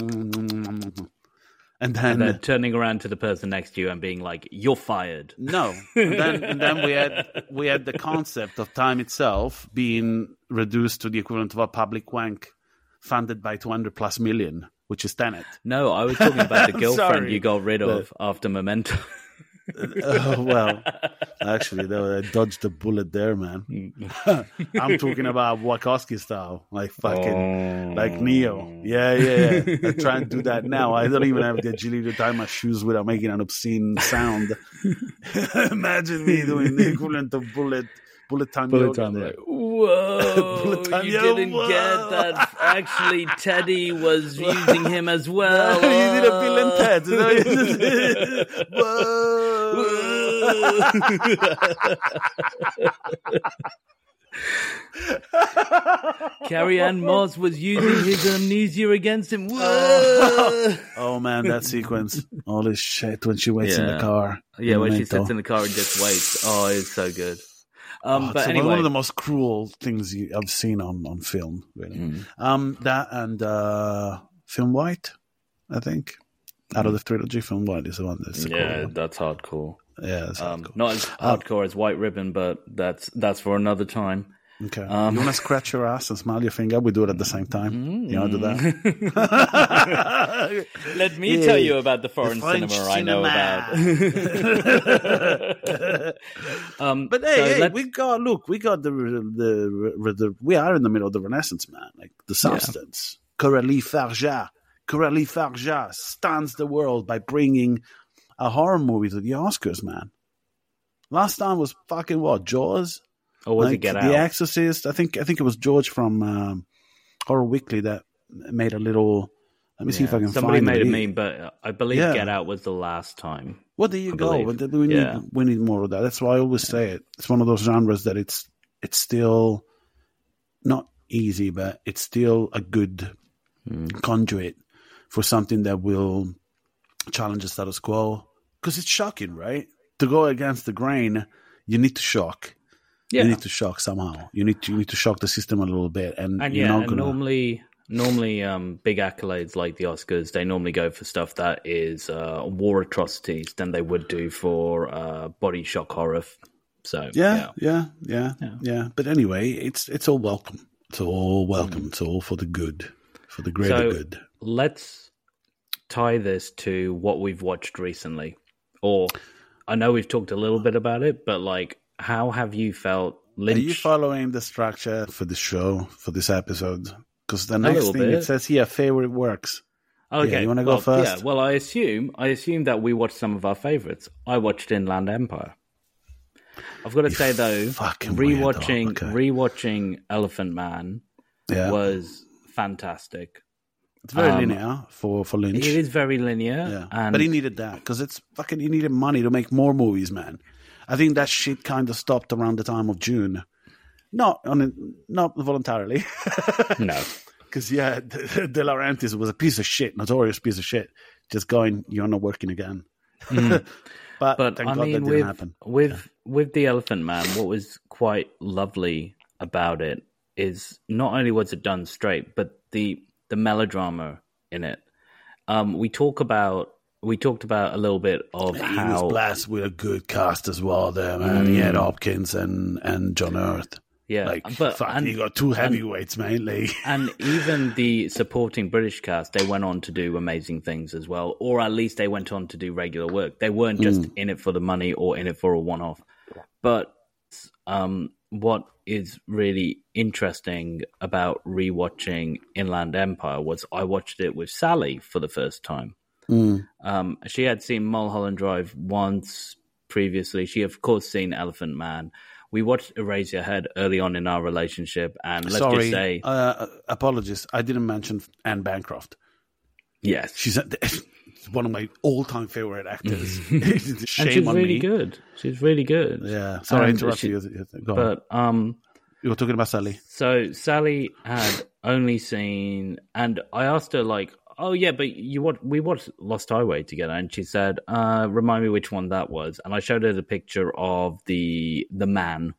And then turning around to the person next to you and being like, "You're fired." No. And then we had the concept of time itself being reduced to the equivalent of a public wank funded by 200+ million, which is Tenet. No, I was talking about the girlfriend you got rid of after Memento. Well, actually, though, I dodged a bullet there, man. I'm talking about Wachowski style, like fucking, like Neo. Yeah. I try and do that now. I don't even have the agility to tie my shoes without making an obscene sound. Imagine me doing the equivalent of bullet time yoga. Whoa! You didn't get that. Actually, Teddy was using him as well. You did a Bill and Ted. Whoa! Carrie-Anne Moss was using his amnesia against him. Whoa! Oh man, that sequence! Holy shit! When she waits in the car. Yeah, when she sits in the car and just waits. Oh, it's so good. But anyway, one of the most cruel things I've seen on film, really. That and Film White, I think. Out of the trilogy, Film White is the one that's that's hardcore. Yeah, that's hardcore. Not as hardcore as White Ribbon, but that's for another time. Okay. You want to scratch your ass and smile your finger? We do it at the same time. You want to do that? Let me tell you about the foreign cinema I know about. But hey, we got we are in the middle of the Renaissance, man. Like the substance. Coralie Farja stuns the world by bringing a horror movie to the Oscars, man. Last time was fucking what? Jaws? Or was it Get Out? The Exorcist. I think it was George from Horror Weekly that made a little. Let me see if I can find it. Somebody made a meme, but I believe Get Out was the last time. Well, there you go. But we need more of that. That's why I always say it. It's one of those genres that it's still not easy, but it's still a good conduit for something that will challenge the status quo. Because it's shocking, right? To go against the grain, you need to shock. Yeah. You need to shock somehow. You need to shock the system a little bit, and you're not gonna... normally, big accolades like the Oscars, they normally go for stuff that is war atrocities than they would do for body shock horror. So yeah. But anyway, it's all welcome. It's all welcome. It's all for the good, for the greater good. Let's tie this to what we've watched recently, or I know we've talked a little bit about it, but like. How have you felt, Lynch? Are you following the structure for the show, for this episode? Because the next thing it says here, favorite works. Okay. You want to go first? Yeah, well, I assume that we watched some of our favorites. I watched Inland Empire. I've got to say, though, rewatching Elephant Man was fantastic. It's very linear for Lynch. It is very linear. Yeah. But he needed that, because he needed money to make more movies, man. I think that shit kind of stopped around the time of June. Not voluntarily. No. Because, De Laurentiis was a piece of shit, notorious piece of shit, just going, you're not working again. But thank God that didn't happen. With The Elephant Man, what was quite lovely about it is not only was it done straight, but the melodrama in it. We talked about a little bit of how... He was blessed with a good cast as well there, man. He had Hopkins and John Hurt. Yeah, like, you got two heavyweights, mainly. And even the supporting British cast, they went on to do amazing things as well, or at least they went on to do regular work. They weren't just in it for the money or in it for a one-off. But what is really interesting about rewatching Inland Empire was I watched it with Sally for the first time. She had seen Mulholland Drive once previously. She, of course, seen Elephant Man. We watched Eraserhead early on in our relationship, and let's just say... apologies, I didn't mention Anne Bancroft. Yes. She's one of my all-time favorite actors. Shame and she's on really me. Good. She's really good. Yeah. Sorry, I interrupted you. Go on. You were talking about Sally. So Sally had only seen... And I asked her, like, oh, yeah, but we watched Lost Highway together. And she said, remind me which one that was. And I showed her the picture of the man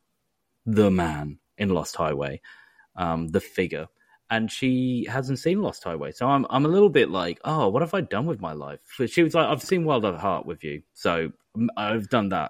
in Lost Highway, the figure. And she hasn't seen Lost Highway. So I'm a little bit like, oh, what have I done with my life? She was like, I've seen Wild at Heart with you. So I've done that.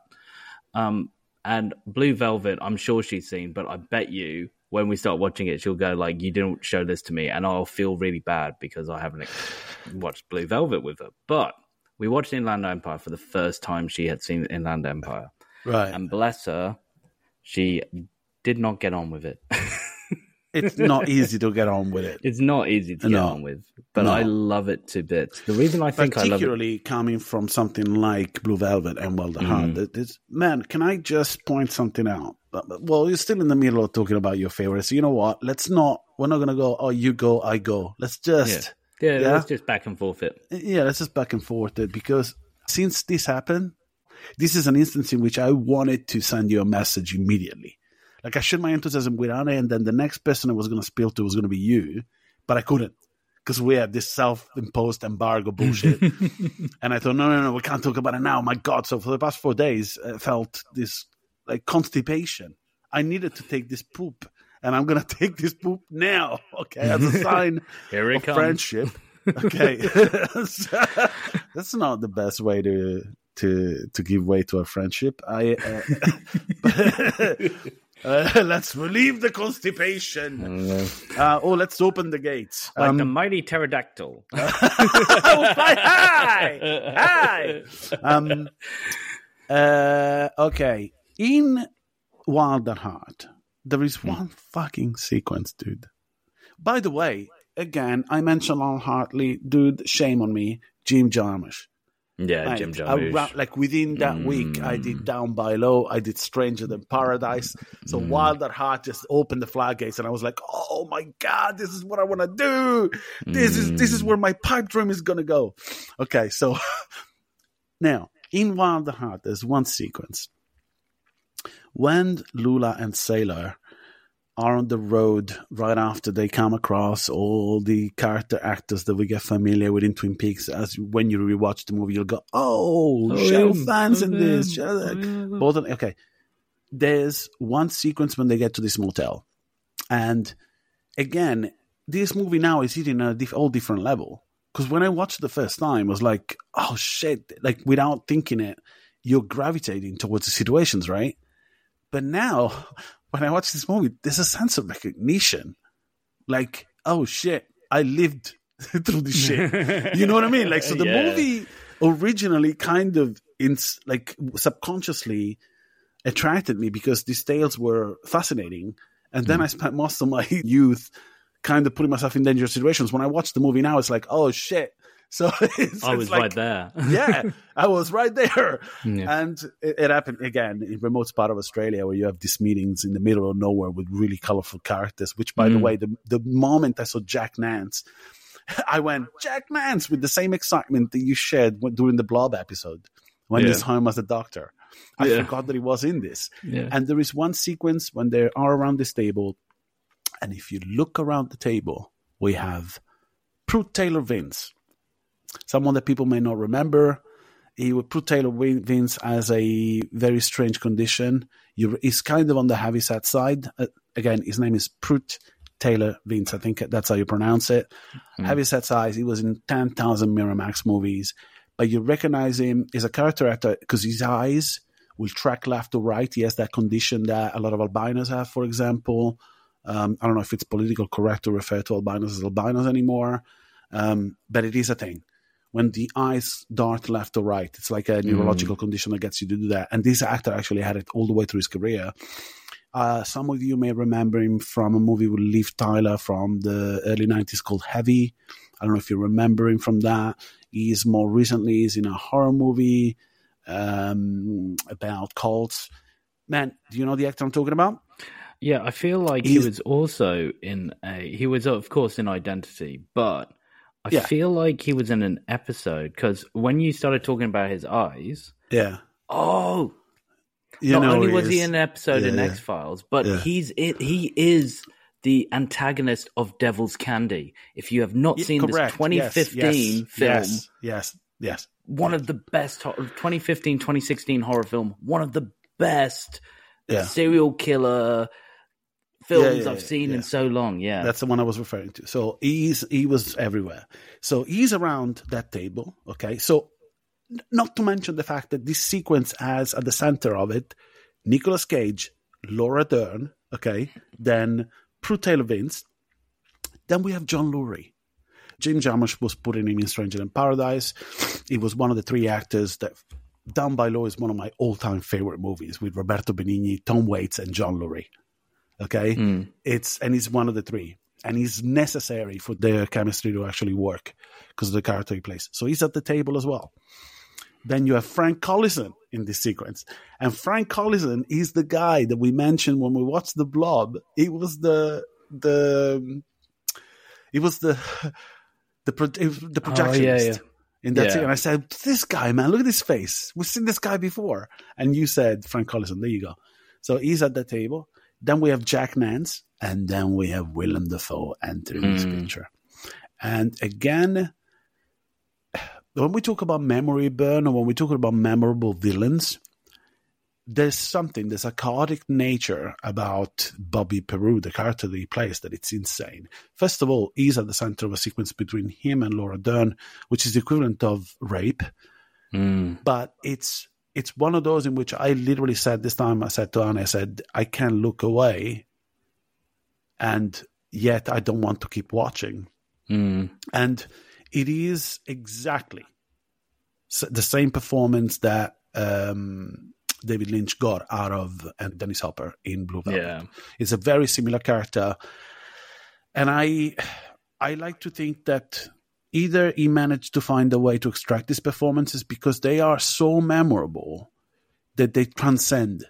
And Blue Velvet, I'm sure she's seen, but I bet you when we start watching it, she'll go like, you didn't show this to me. And I'll feel really bad because I haven't watched Blue Velvet with her. But we watched Inland Empire for the first time she had seen Inland Empire. Right. And bless her, she did not get on with it. It's not easy to get on with it. It's not easy to get on with, but I love it to bits. The reason I think I love it... Particularly coming from something like Blue Velvet and Wild at Heart. Man, can I just point something out? Well, you're still in the middle of talking about your favorites. So you know what? We're not going to go, oh, you go, I go. Let's just... Yeah, let's just back and forth it. Yeah, let's just back and forth it. Because since this happened, this is an instance in which I wanted to send you a message immediately. Like, I shared my enthusiasm with Anna, and then the next person I was going to spill to was going to be you, but I couldn't because we had this self-imposed embargo bullshit. And I thought, no, we can't talk about it now. My God. So for the past 4 days, I felt this like constipation. I needed to take this poop, and I'm going to take this poop now, okay, as a sign of friendship. Okay. That's not the best way to give way to a friendship. Let's relieve the constipation. Let's open the gates. Like the mighty pterodactyl. Hi! Okay. In Wild at Heart, there is one fucking sequence, dude. By the way, again, I mentioned Lon Hartley. Dude, shame on me. Jim Jarmusch. Yeah, Jim Jarmusch. Like within that week, I did Down by Low, I did Stranger Than Paradise. So Wild at Heart just opened the floodgates, and I was like, "Oh my God, this is what I want to do. This is where my pipe dream is gonna go." Okay, so now in Wild at Heart, there's one sequence when Lula and Sailor are on the road right after they come across all the character actors that we get familiar with in Twin Peaks. As when you rewatch the movie, you'll go, Cheryl Fan's in this. Okay. There's one sequence when they get to this motel. And again, this movie now is hitting a all different level. Because when I watched it the first time, I was like, oh shit. Like without thinking it, you're gravitating towards the situations, right? But now... when I watch this movie, there's a sense of recognition. Like, oh shit, I lived through this shit. You know what I mean? Like, so the movie originally kind of subconsciously attracted me because these tales were fascinating. And then I spent most of my youth kind of putting myself in dangerous situations. When I watch the movie now, it's like, oh shit. So I was right there. Yeah, I was right there. Yeah. And it happened again in remote part of Australia where you have these meetings in the middle of nowhere with really colorful characters, which, by the way, the moment I saw Jack Nance, I went, Jack Nance, with the same excitement that you shared during the Blob episode when he's home as a doctor. I forgot that he was in this. Yeah. And there is one sequence when they are around this table, and if you look around the table, we have Prute Taylor Vince. Someone that people may not remember. Prute Taylor Vince has a very strange condition. He's kind of on the heavyset side. Again, his name is Prute Taylor Vince. I think that's how you pronounce it. Heavyset size. He was in 10,000 Miramax movies. But you recognize him as a character actor because his eyes will track left to right. He has that condition that a lot of albinos have, for example. I don't know if it's political correct to refer to albinos as albinos anymore, but it is a thing. When the eyes dart left to right, it's like a neurological condition that gets you to do that. And this actor actually had it all the way through his career. Some of you may remember him from a movie with Liv Tyler from the early 90s called Heavy. I don't know if you remember him from that. He's more recently he's in a horror movie about cults. Man, do you know the actor I'm talking about? Yeah, I feel like he was also he was of course in Identity, but I feel like he was in an episode because when you started talking about his eyes, not only was he in an episode in X-Files, but he is the antagonist of Devil's Candy. If you have not seen this 2015 film, one of the best 2015, 2016 horror film, one of the best serial killer films I've seen in so long. Yeah, that's the one I was referring to. So he was everywhere. So he's around that table. Okay, so not to mention the fact that this sequence has at the center of it Nicolas Cage, Laura Dern. Okay, then Prue Taylor Vince. Then we have John Lurie. Jim Jarmusch was putting him in Stranger in Paradise. He was one of the three actors that Down by Law is one of my all-time favorite movies with Roberto Benigni, Tom Waits, and John Lurie. Okay, he's one of the three, and he's necessary for their chemistry to actually work because of the character he plays. So he's at the table as well. Then you have Frank Collison in this sequence, and Frank Collison is the guy that we mentioned when we watched The Blob. He was the projectionist. In that scene. And I said, this guy, man, look at his face. We've seen this guy before. And you said, Frank Collison, there you go. So he's at the table. Then we have Jack Nance. And then we have Willem Dafoe entering this picture. And again, when we talk about memory burn or when we talk about memorable villains, there's a chaotic nature about Bobby Peru, the character that he plays, that it's insane. First of all, he's at the center of a sequence between him and Laura Dern, which is the equivalent of rape. But it's one of those in which I literally said this time, I said to Anna, I said, I can't look away, and yet I don't want to keep watching. And it is exactly the same performance that David Lynch got out of Dennis Hopper in Blue Velvet. Yeah. It's a very similar character. And I like to think that either he managed to find a way to extract these performances because they are so memorable that they transcend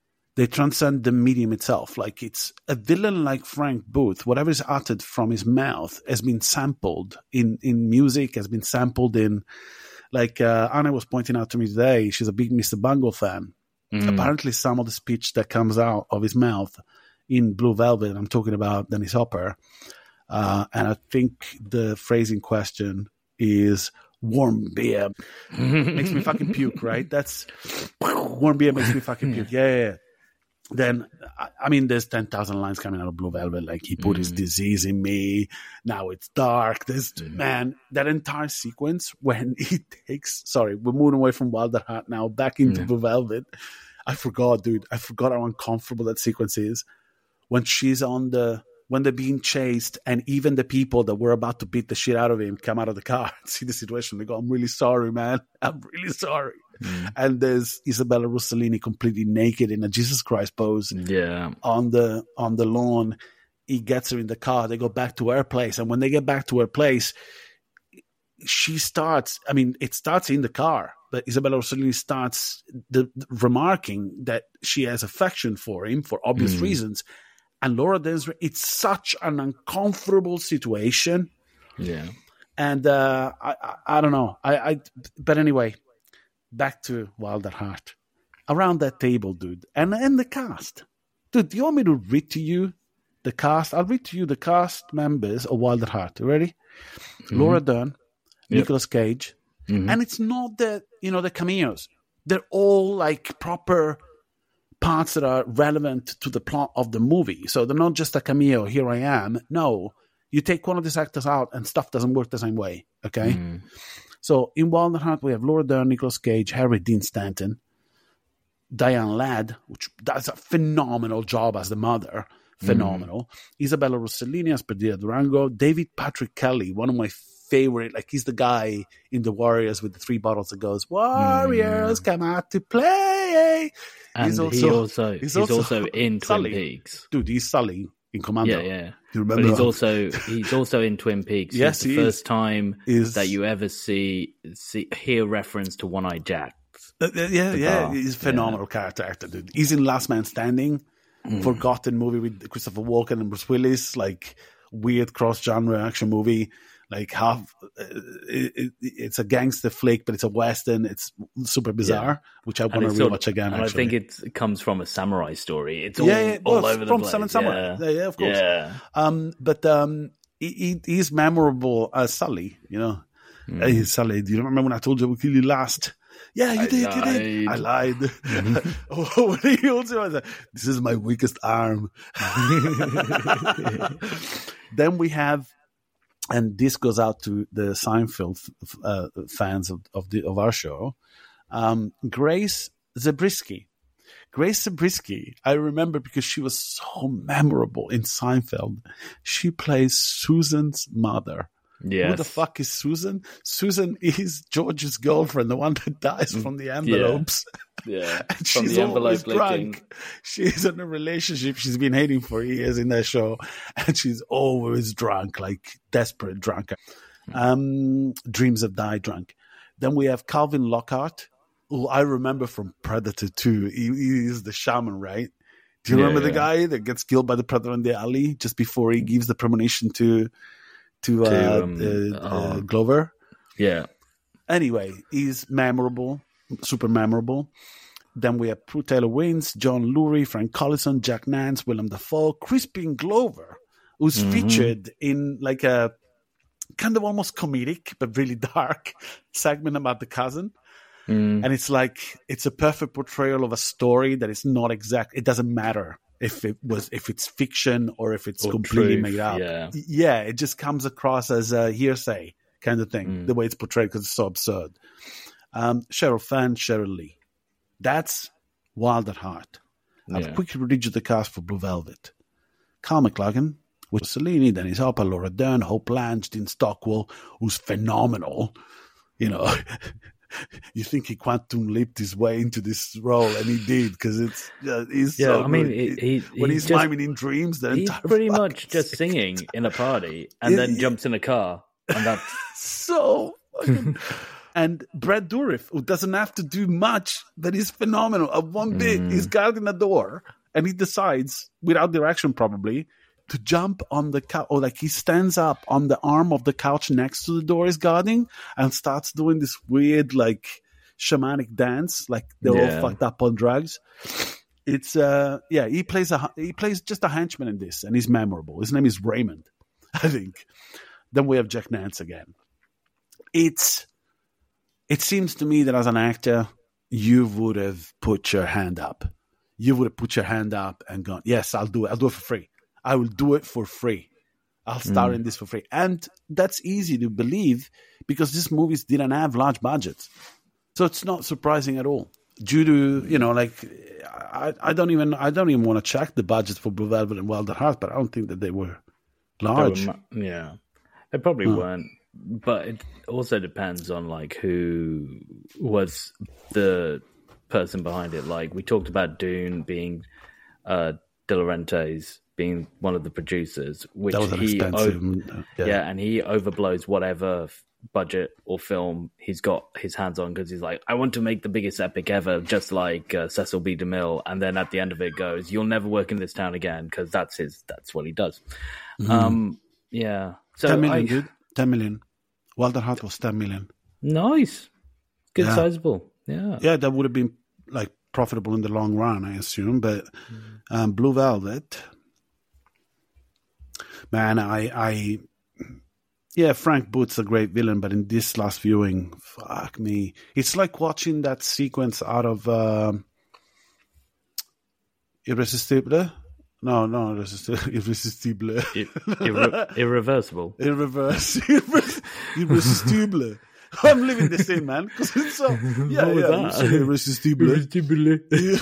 the medium itself. Like it's a villain like Frank Booth, whatever is uttered from his mouth has been sampled in music, has been sampled in, like Anna was pointing out to me today, she's a big Mr. Bungle fan. Apparently some of the speech that comes out of his mouth in Blue Velvet, I'm talking about Dennis Hopper, and I think the phrase in question is warm beer. Makes me fucking puke, right? That's warm beer makes me fucking puke. Yeah. Then, I mean, there's 10,000 lines coming out of Blue Velvet. Like, he put his disease in me. Now it's dark. Man, that entire sequence when he takes, we're moving away from Wild at Heart now, back into Blue Velvet. I forgot, dude. I forgot how uncomfortable that sequence is. When she's when they're being chased and even the people that were about to beat the shit out of him come out of the car and see the situation. They go, I'm really sorry, man. I'm really sorry. And there's Isabella Rossellini completely naked in a Jesus Christ pose on the lawn. He gets her in the car. They go back to her place. And when they get back to her place, it starts in the car. But Isabella Rossellini starts remarking that she has affection for him for obvious reasons. And Laura Dern's, it's such an uncomfortable situation. Yeah. And I don't know. But anyway, back to Wild at Heart. Around that table, dude. And the cast. Dude, do you want me to read to you the cast? I'll read to you the cast members of Wild at Heart. You ready? Laura Dern, Nicolas Cage. And it's not the cameos. They're all like proper parts that are relevant to the plot of the movie. So they're not just a cameo, here I am. No, you take one of these actors out and stuff doesn't work the same way, okay? So in Wild at Heart, we have Laura Dern, Nicolas Cage, Harry Dean Stanton. Diane Ladd, which does a phenomenal job as the mother. Phenomenal. Isabella Rossellini as Perdita Durango. David Patrick Kelly, one of my favorite. Like, he's the guy in The Warriors with the 3 bottles that goes, "Warriors come out to play." And he's also in Twin Peaks. Dude, he's Sully in Commando. Yeah. Do you remember? But he's also in Twin Peaks. Yes, it's the first time that you ever hear reference to One-Eyed Jack. He's a phenomenal character actor, dude. He's in Last Man Standing, forgotten movie with Christopher Walken and Bruce Willis, like weird cross-genre action movie. Like it's a gangster flick, but it's a western. It's super bizarre, which I want to rewatch again. And actually. I think it comes from a samurai story. It's all over the place. From Samurai. Yeah, of course. Yeah. But he's memorable as Sully. You know, hey, Sully. Do you remember when I told you we'll kill you last? Yeah, you did. I lied. What he also was, this is my weakest arm. Then we have, and this goes out to the Seinfeld fans of our show, Grace Zabriskie. Grace Zabriskie, I remember because she was so memorable in Seinfeld. She plays Susan's mother. Yes. Who the fuck is Susan? Susan is George's girlfriend, the one that dies from the envelopes. Yeah. And she's always drunk. She's in a relationship she's been hating for years in that show. And she's always drunk, like desperate drunk. Dreams of Die drunk. Then we have Calvin Lockhart, who I remember from Predator 2. He is the shaman, right? Do you remember the guy that gets killed by the predator in the alley just before he gives the premonition to Glover? Yeah. Anyway, he's memorable, super memorable. Then we have Prue Taylor-Wins, John Lurie, Frank Collison, Jack Nance, Willem Dafoe, Crispin Glover, who's featured in like a kind of almost comedic but really dark segment about the cousin. And it's like, it's a perfect portrayal of a story that is not exact. It doesn't matter if it's fiction or if it's completely made up. Yeah, it just comes across as a hearsay kind of thing, the way it's portrayed, because it's so absurd. Cheryl Fann, Cheryl Lee. That's Wild at Heart. I've quickly read you the cast for Blue Velvet. Carl McLagan, with Cellini, Dennis Hopper, Laura Dern, Hope Lange, Dean Stockwell, who's phenomenal. You know, you think he quantum leaped his way into this role, and he did, because he's so I mean, when he's miming in dreams, then he's pretty much just singing in a party and then jumps in a car, and that's so fucking. And Brad Dourif, who doesn't have to do much, but he's phenomenal. At one bit, he's guarding a door, and he decides, without direction probably, to jump on the couch, or like he stands up on the arm of the couch next to the door he's guarding and starts doing this weird, like, shamanic dance, like they're all fucked up on drugs. It's he plays just a henchman in this, and he's memorable. His name is Raymond, I think. Then we have Jack Nance again. It seems to me that as an actor, you would have put your hand up. You would have put your hand up and gone, yes, I'll do it. I'll do it for free. I will do it for free. I'll star in this for free. And that's easy to believe because these movies didn't have large budgets. So it's not surprising at all. Due to, you know, like, I don't even want to check the budgets for Blue Velvet and Wild at Heart, but I don't think that they were large. They probably weren't. But it also depends on like who was the person behind it. Like we talked about Dune being De Laurentiis being one of the producers, which that was expensive. And he overblows whatever budget or film he's got his hands on because he's like, I want to make the biggest epic ever, just like Cecil B. DeMille, and then at the end of it goes, you'll never work in this town again, because that's what he does. So 10 million, dude. 10 million. Wild at Heart was 10 million. Nice. Good, sizable. Yeah, that would have been like profitable in the long run, I assume. But Blue Velvet, man, Frank Booth's a great villain, but in this last viewing, fuck me, it's like watching that sequence out of Irresistible. No, Irresistible. Irreversible. Irresistible. I'm living the same, man. Because it's so irresistible.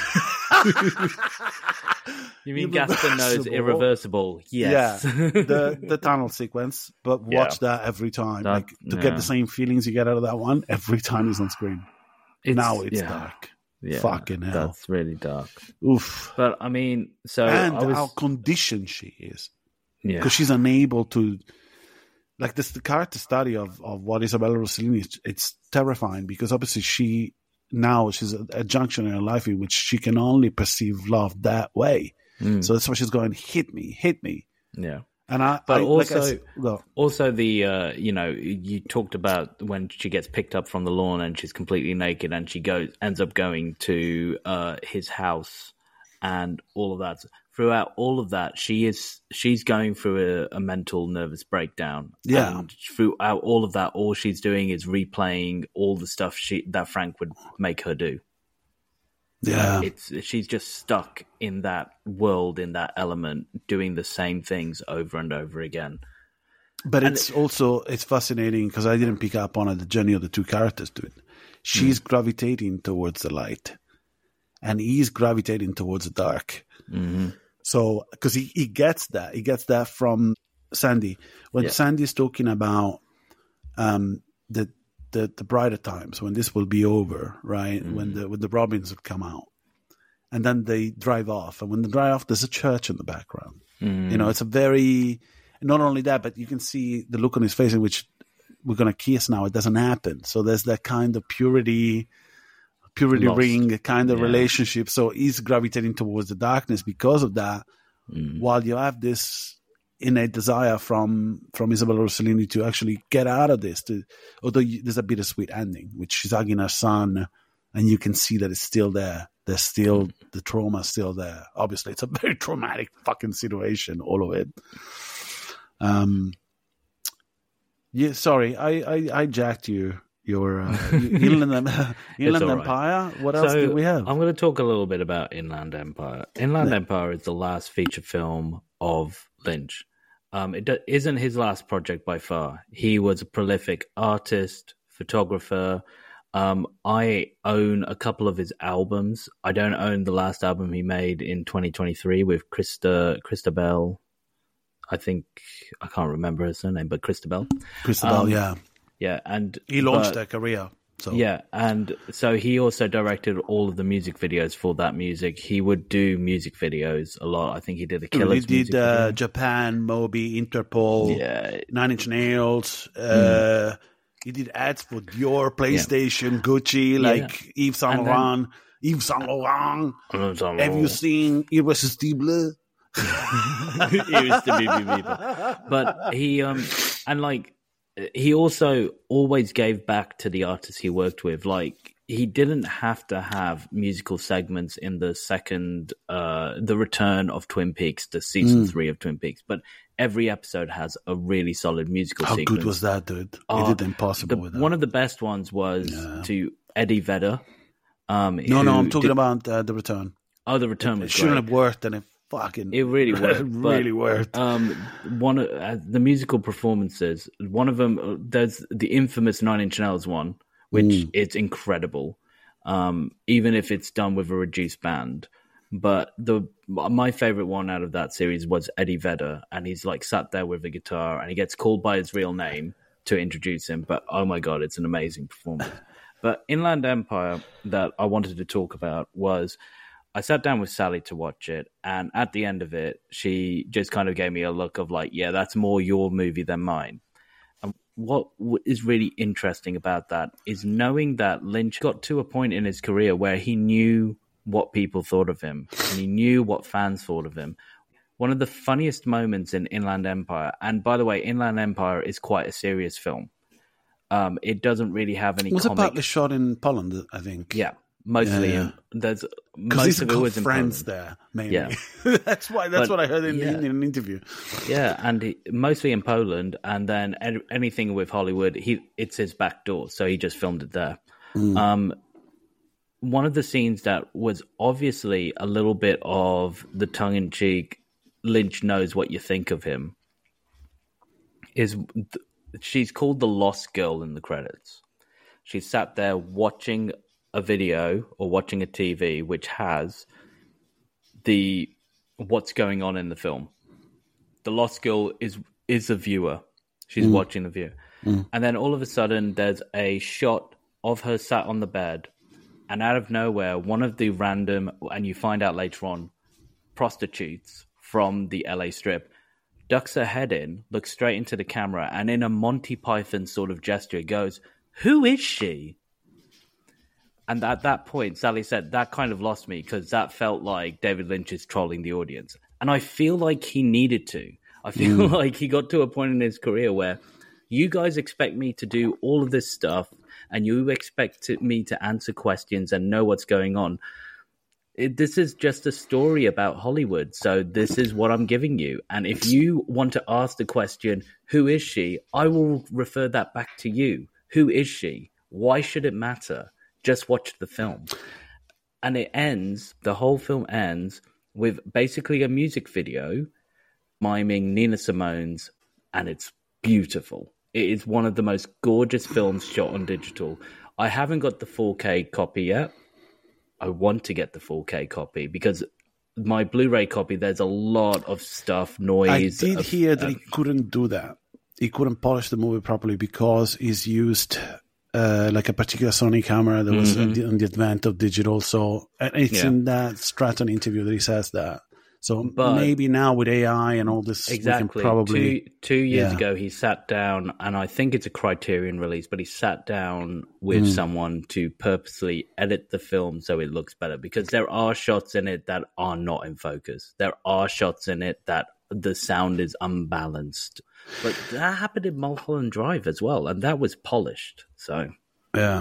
You mean Gaspar knows irreversible? Yes. Yeah, the tunnel sequence, but watch that every time, get the same feelings you get out of that one every time he's on screen. It's dark. Yeah, fucking hell, that's really dark. Oof. But I mean, how conditioned she is, because she's unable to. Like this, the character study of what Isabella Rossellini, it's terrifying because obviously she's a junction in her life in which she can only perceive love that way. So that's why she's going, hit me. Yeah. And also the you talked about when she gets picked up from the lawn and she's completely naked and she ends up going to his house and all of that. Throughout all of that, she's going through a mental nervous breakdown. Yeah. And throughout all of that, all she's doing is replaying all the stuff that Frank would make her do. Yeah. She's just stuck in that world, in that element, doing the same things over and over again. But it's fascinating because I didn't pick up on the journey of the two characters to it. She's gravitating towards the light, and he's gravitating towards the dark. Mm-hmm. So, because he gets that from Sandy. When Sandy's talking about the brighter times, when this will be over, right? When the Robins would come out. And then they drive off. And when they drive off, there's a church in the background. It's a very, not only that, but you can see the look on his face in which we're going to kiss now. It doesn't happen. So there's that kind of purity ring kind of relationship. So he's gravitating towards the darkness because of that. While you have this innate desire from Isabella Rossellini to actually get out of this. Although there's a bittersweet ending, which she's hugging her son, and you can see that it's still there. There's still the trauma still there. Obviously, it's a very traumatic fucking situation, all of it. Sorry, I jacked you. Your Inland Empire. What else do we have? I'm going to talk a little bit about Inland Empire. Inland Empire is the last feature film of Lynch. It isn't his last project by far. He was a prolific artist, photographer. I own a couple of his albums. I don't own the last album he made in 2023 with Christabel. I can't remember her surname, but Christabel. Yeah. Yeah, and he launched their career. So. Yeah, and so he also directed all of the music videos for that music. He would do music videos a lot. I think he did the Killers. He did Japan, Moby, Interpol, 9 Inch Nails. He did ads for Dior, PlayStation, Gucci, like Yves Saint Laurent. Have you seen Irresistible? But he he also always gave back to the artists he worked with. Like, he didn't have to have musical segments in the second, the return of Twin Peaks, the season 3 of Twin Peaks. But every episode has a really solid musical sequence. How good was that, dude? He did the impossible with that. One of the best ones was to Eddie Vedder. I'm talking about The Return. Oh, The Return was great. It shouldn't have worked, and it really worked. Really worked. One of the musical performances. One of them, there's the infamous 9 Inch Nails one, which it's incredible, even if it's done with a reduced band. But my favorite one out of that series was Eddie Vedder, and he's like sat there with a guitar, and he gets called by his real name to introduce him. But oh my god, it's an amazing performance. But Inland Empire that I wanted to talk about was, I sat down with Sally to watch it, and at the end of it, she just kind of gave me a look of like, yeah, that's more your movie than mine. And what is really interesting about that is knowing that Lynch got to a point in his career where he knew what people thought of him, and he knew what fans thought of him. One of the funniest moments in Inland Empire, and by the way, Inland Empire is quite a serious film. It doesn't really have any. Was it partly shot in Poland? I think. Yeah. Mostly, there's most of it was in friends Poland. There, mainly. Yeah, that's what I heard in an interview. Yeah, and mostly in Poland, and then anything with Hollywood, it's his back door, so he just filmed it there. One of the scenes that was obviously a little bit of the tongue-in-cheek, Lynch knows what you think of him, is she's called the Lost Girl in the credits. She's sat there watching a video or watching a TV which has what's going on in the film. The Lost Girl is a viewer. She's watching the view. And then all of a sudden there's a shot of her sat on the bed, and out of nowhere, one of the random, and you find out later on, prostitutes from the LA Strip ducks her head in, looks straight into the camera, and in a Monty Python sort of gesture goes, "Who is she?" And at that point, Sally said, that kind of lost me, because that felt like David Lynch is trolling the audience. And I feel like he needed to. I feel like he got to a point in his career where you guys expect me to do all of this stuff, and you expect me to answer questions and know what's going on. This is just a story about Hollywood, so this is what I'm giving you. And if you want to ask the question, who is she? I will refer that back to you. Who is she? Why should it matter? Just watch the film. And the whole film ends with basically a music video miming Nina Simone's, and it's beautiful. It is one of the most gorgeous films shot on digital. I haven't got the 4K copy yet. I want to get the 4K copy because my Blu-ray copy, there's a lot of stuff, noise. I did hear that he couldn't do that. He couldn't polish the movie properly because he's used like a particular Sony camera that was on the advent of digital. So it's in that Stratton interview that he says that. So maybe now with AI and all this, exactly. We can probably two years ago, he sat down, and I think it's a Criterion release, but he sat down with someone to purposely edit the film so it looks better, because there are shots in it that are not in focus. There are shots in it that the sound is unbalanced. But that happened in Mulholland Drive as well, and that was polished. So yeah.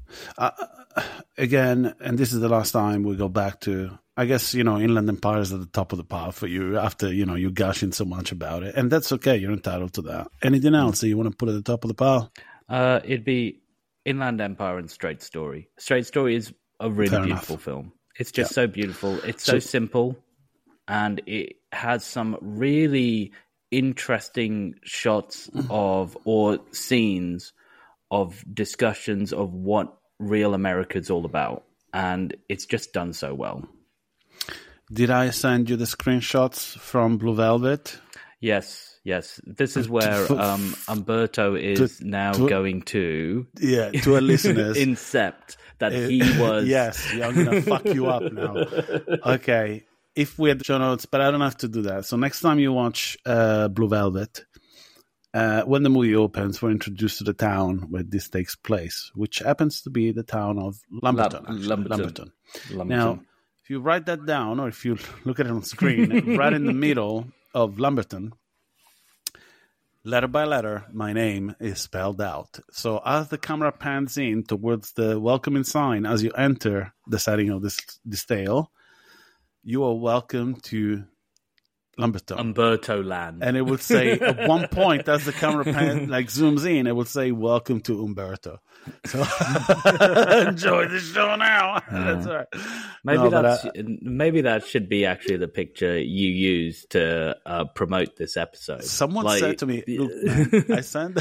Again, and this is the last time we go back to, I guess, Inland Empire is at the top of the pile for you after, you're gushing so much about it. And that's okay. You're entitled to that. Anything else that you want to put at the top of the pile? It'd be Inland Empire and Straight Story. Straight Story is a really beautiful film. It's just so beautiful. It's so simple, and it has some really interesting shots or scenes of discussions of what real America is all about. And it's just done so well. Did I send you the screenshots from Blue Velvet? Yes. This is where Umberto is going to... Yeah, to our listeners. Incept that he was... Yes, I'm going to fuck you up now. Okay, if we had show notes, but I don't have to do that. So next time you watch Blue Velvet, when the movie opens, we're introduced to the town where this takes place, which happens to be the town of Lumberton. Lumberton. Now, if you write that down, or if you look at it on screen, right in the middle of Lumberton, letter by letter, my name is spelled out. So as the camera pans in towards the welcoming sign, as you enter the setting of this tale, you are welcome to Lumberton. Umberto Land. And it would say, at one point, as the camera zooms in, it would say, "Welcome to Umberto." So enjoy the show now. That's right. Maybe that should be actually the picture you use to promote this episode. Someone said to me, "Look, man, I sent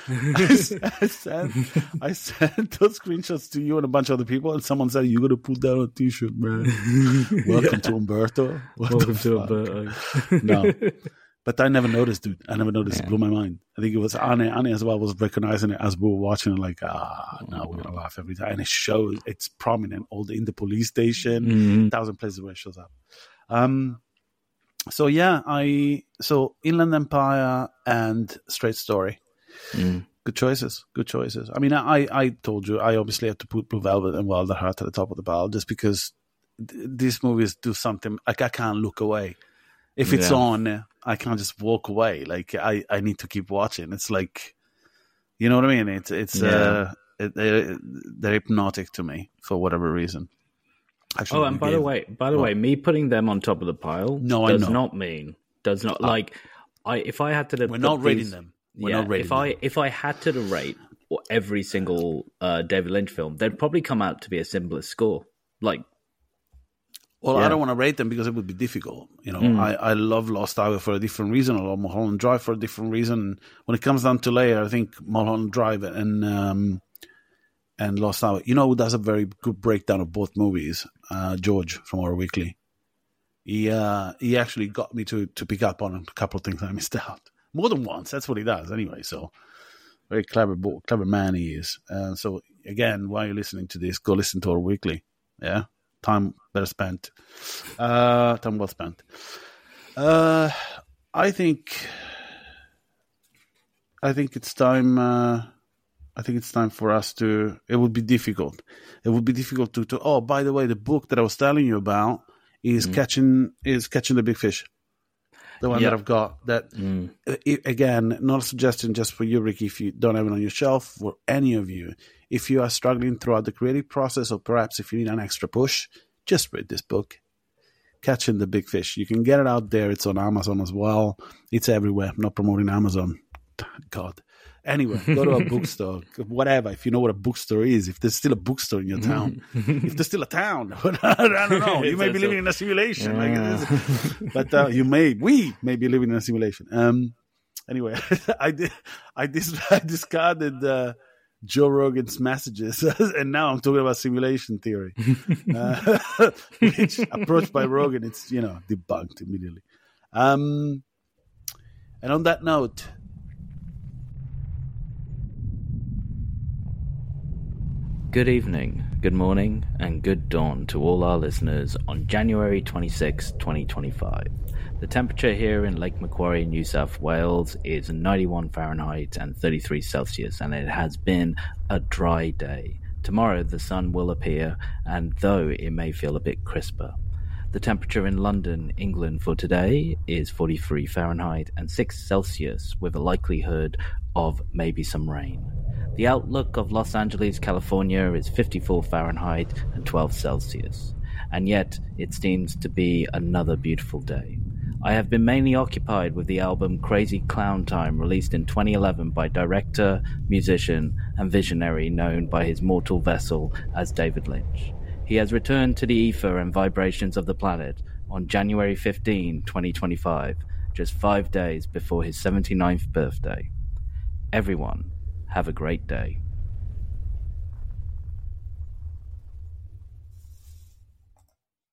those screenshots to you and a bunch of other people, and someone said, you got to put that on a t-shirt, man. Welcome to Umberto." Welcome to Umberto. No. But I never noticed, dude. I never noticed. It blew my mind. I think it was Annie as well was recognizing it as we were watching it, like, no, we're going to laugh every time. And it shows, it's prominent in the police station, 1,000 places where it shows up. So Inland Empire and Straight Story. Good choices. I mean, I told you, I obviously have to put Blue Velvet and Wilder Heart at the top of the pile just because these movies do something, like I can't look away. If it's on, I can't just walk away. Like I need to keep watching. It's like, you know what I mean? They're hypnotic to me for whatever reason. Actually, and by the way, me putting them on top of the pile does not if I had to, we're not rating them. If I had to rate every single David Lynch film, they'd probably come out to be a similar score. I don't want to rate them because it would be difficult. I love Lost Highway for a different reason. I love Mulholland Drive for a different reason. When it comes down to layer, I think Mulholland Drive and and Lost Hour. You know who does a very good breakdown of both movies? George from Horror Weekly. He actually got me to pick up on a couple of things I missed out. More than once. That's what he does anyway. So very clever man he is. So again, while you're listening to this, go listen to Horror Weekly. Yeah, time better spent. Time well spent. I think it's time. I think it's time for us to. It would be difficult. It would be difficult to. Oh, by the way, the book that I was telling you about is catching the big fish. The one that I've got. That again, not a suggestion just for you, Ricky. If you don't have it on your shelf, for any of you, if you are struggling throughout the creative process, or perhaps if you need an extra push, just read this book. Catching the Big Fish. You can get it out there. It's on Amazon as well. It's everywhere. I'm not promoting Amazon. God. Anyway, go to a bookstore, whatever. If you know what a bookstore is, if there's still a bookstore in your town, if there's still a town, I don't know. You may be living in a simulation, but we may be living in a simulation. Anyway, I discarded Joe Rogan's messages, and now I'm talking about simulation theory, which approached by Rogan, it's debunked immediately. And on that note. Good evening, good morning, and good dawn to all our listeners on January 26, 2025. The temperature here in Lake Macquarie, New South Wales is 91 Fahrenheit and 33 Celsius, and it has been a dry day. Tomorrow the sun will appear, and though it may feel a bit crisper. The temperature in London, England for today is 43 Fahrenheit and 6 Celsius, with a likelihood of maybe some rain. The outlook of Los Angeles, California is 54 Fahrenheit and 12 Celsius, and yet it seems to be another beautiful day. I have been mainly occupied with the album Crazy Clown Time, released in 2011 by director, musician, and visionary known by his mortal vessel as David Lynch. He has returned to the ether and vibrations of the planet on January 15, 2025, just 5 days before his 79th birthday. Everyone, have a great day.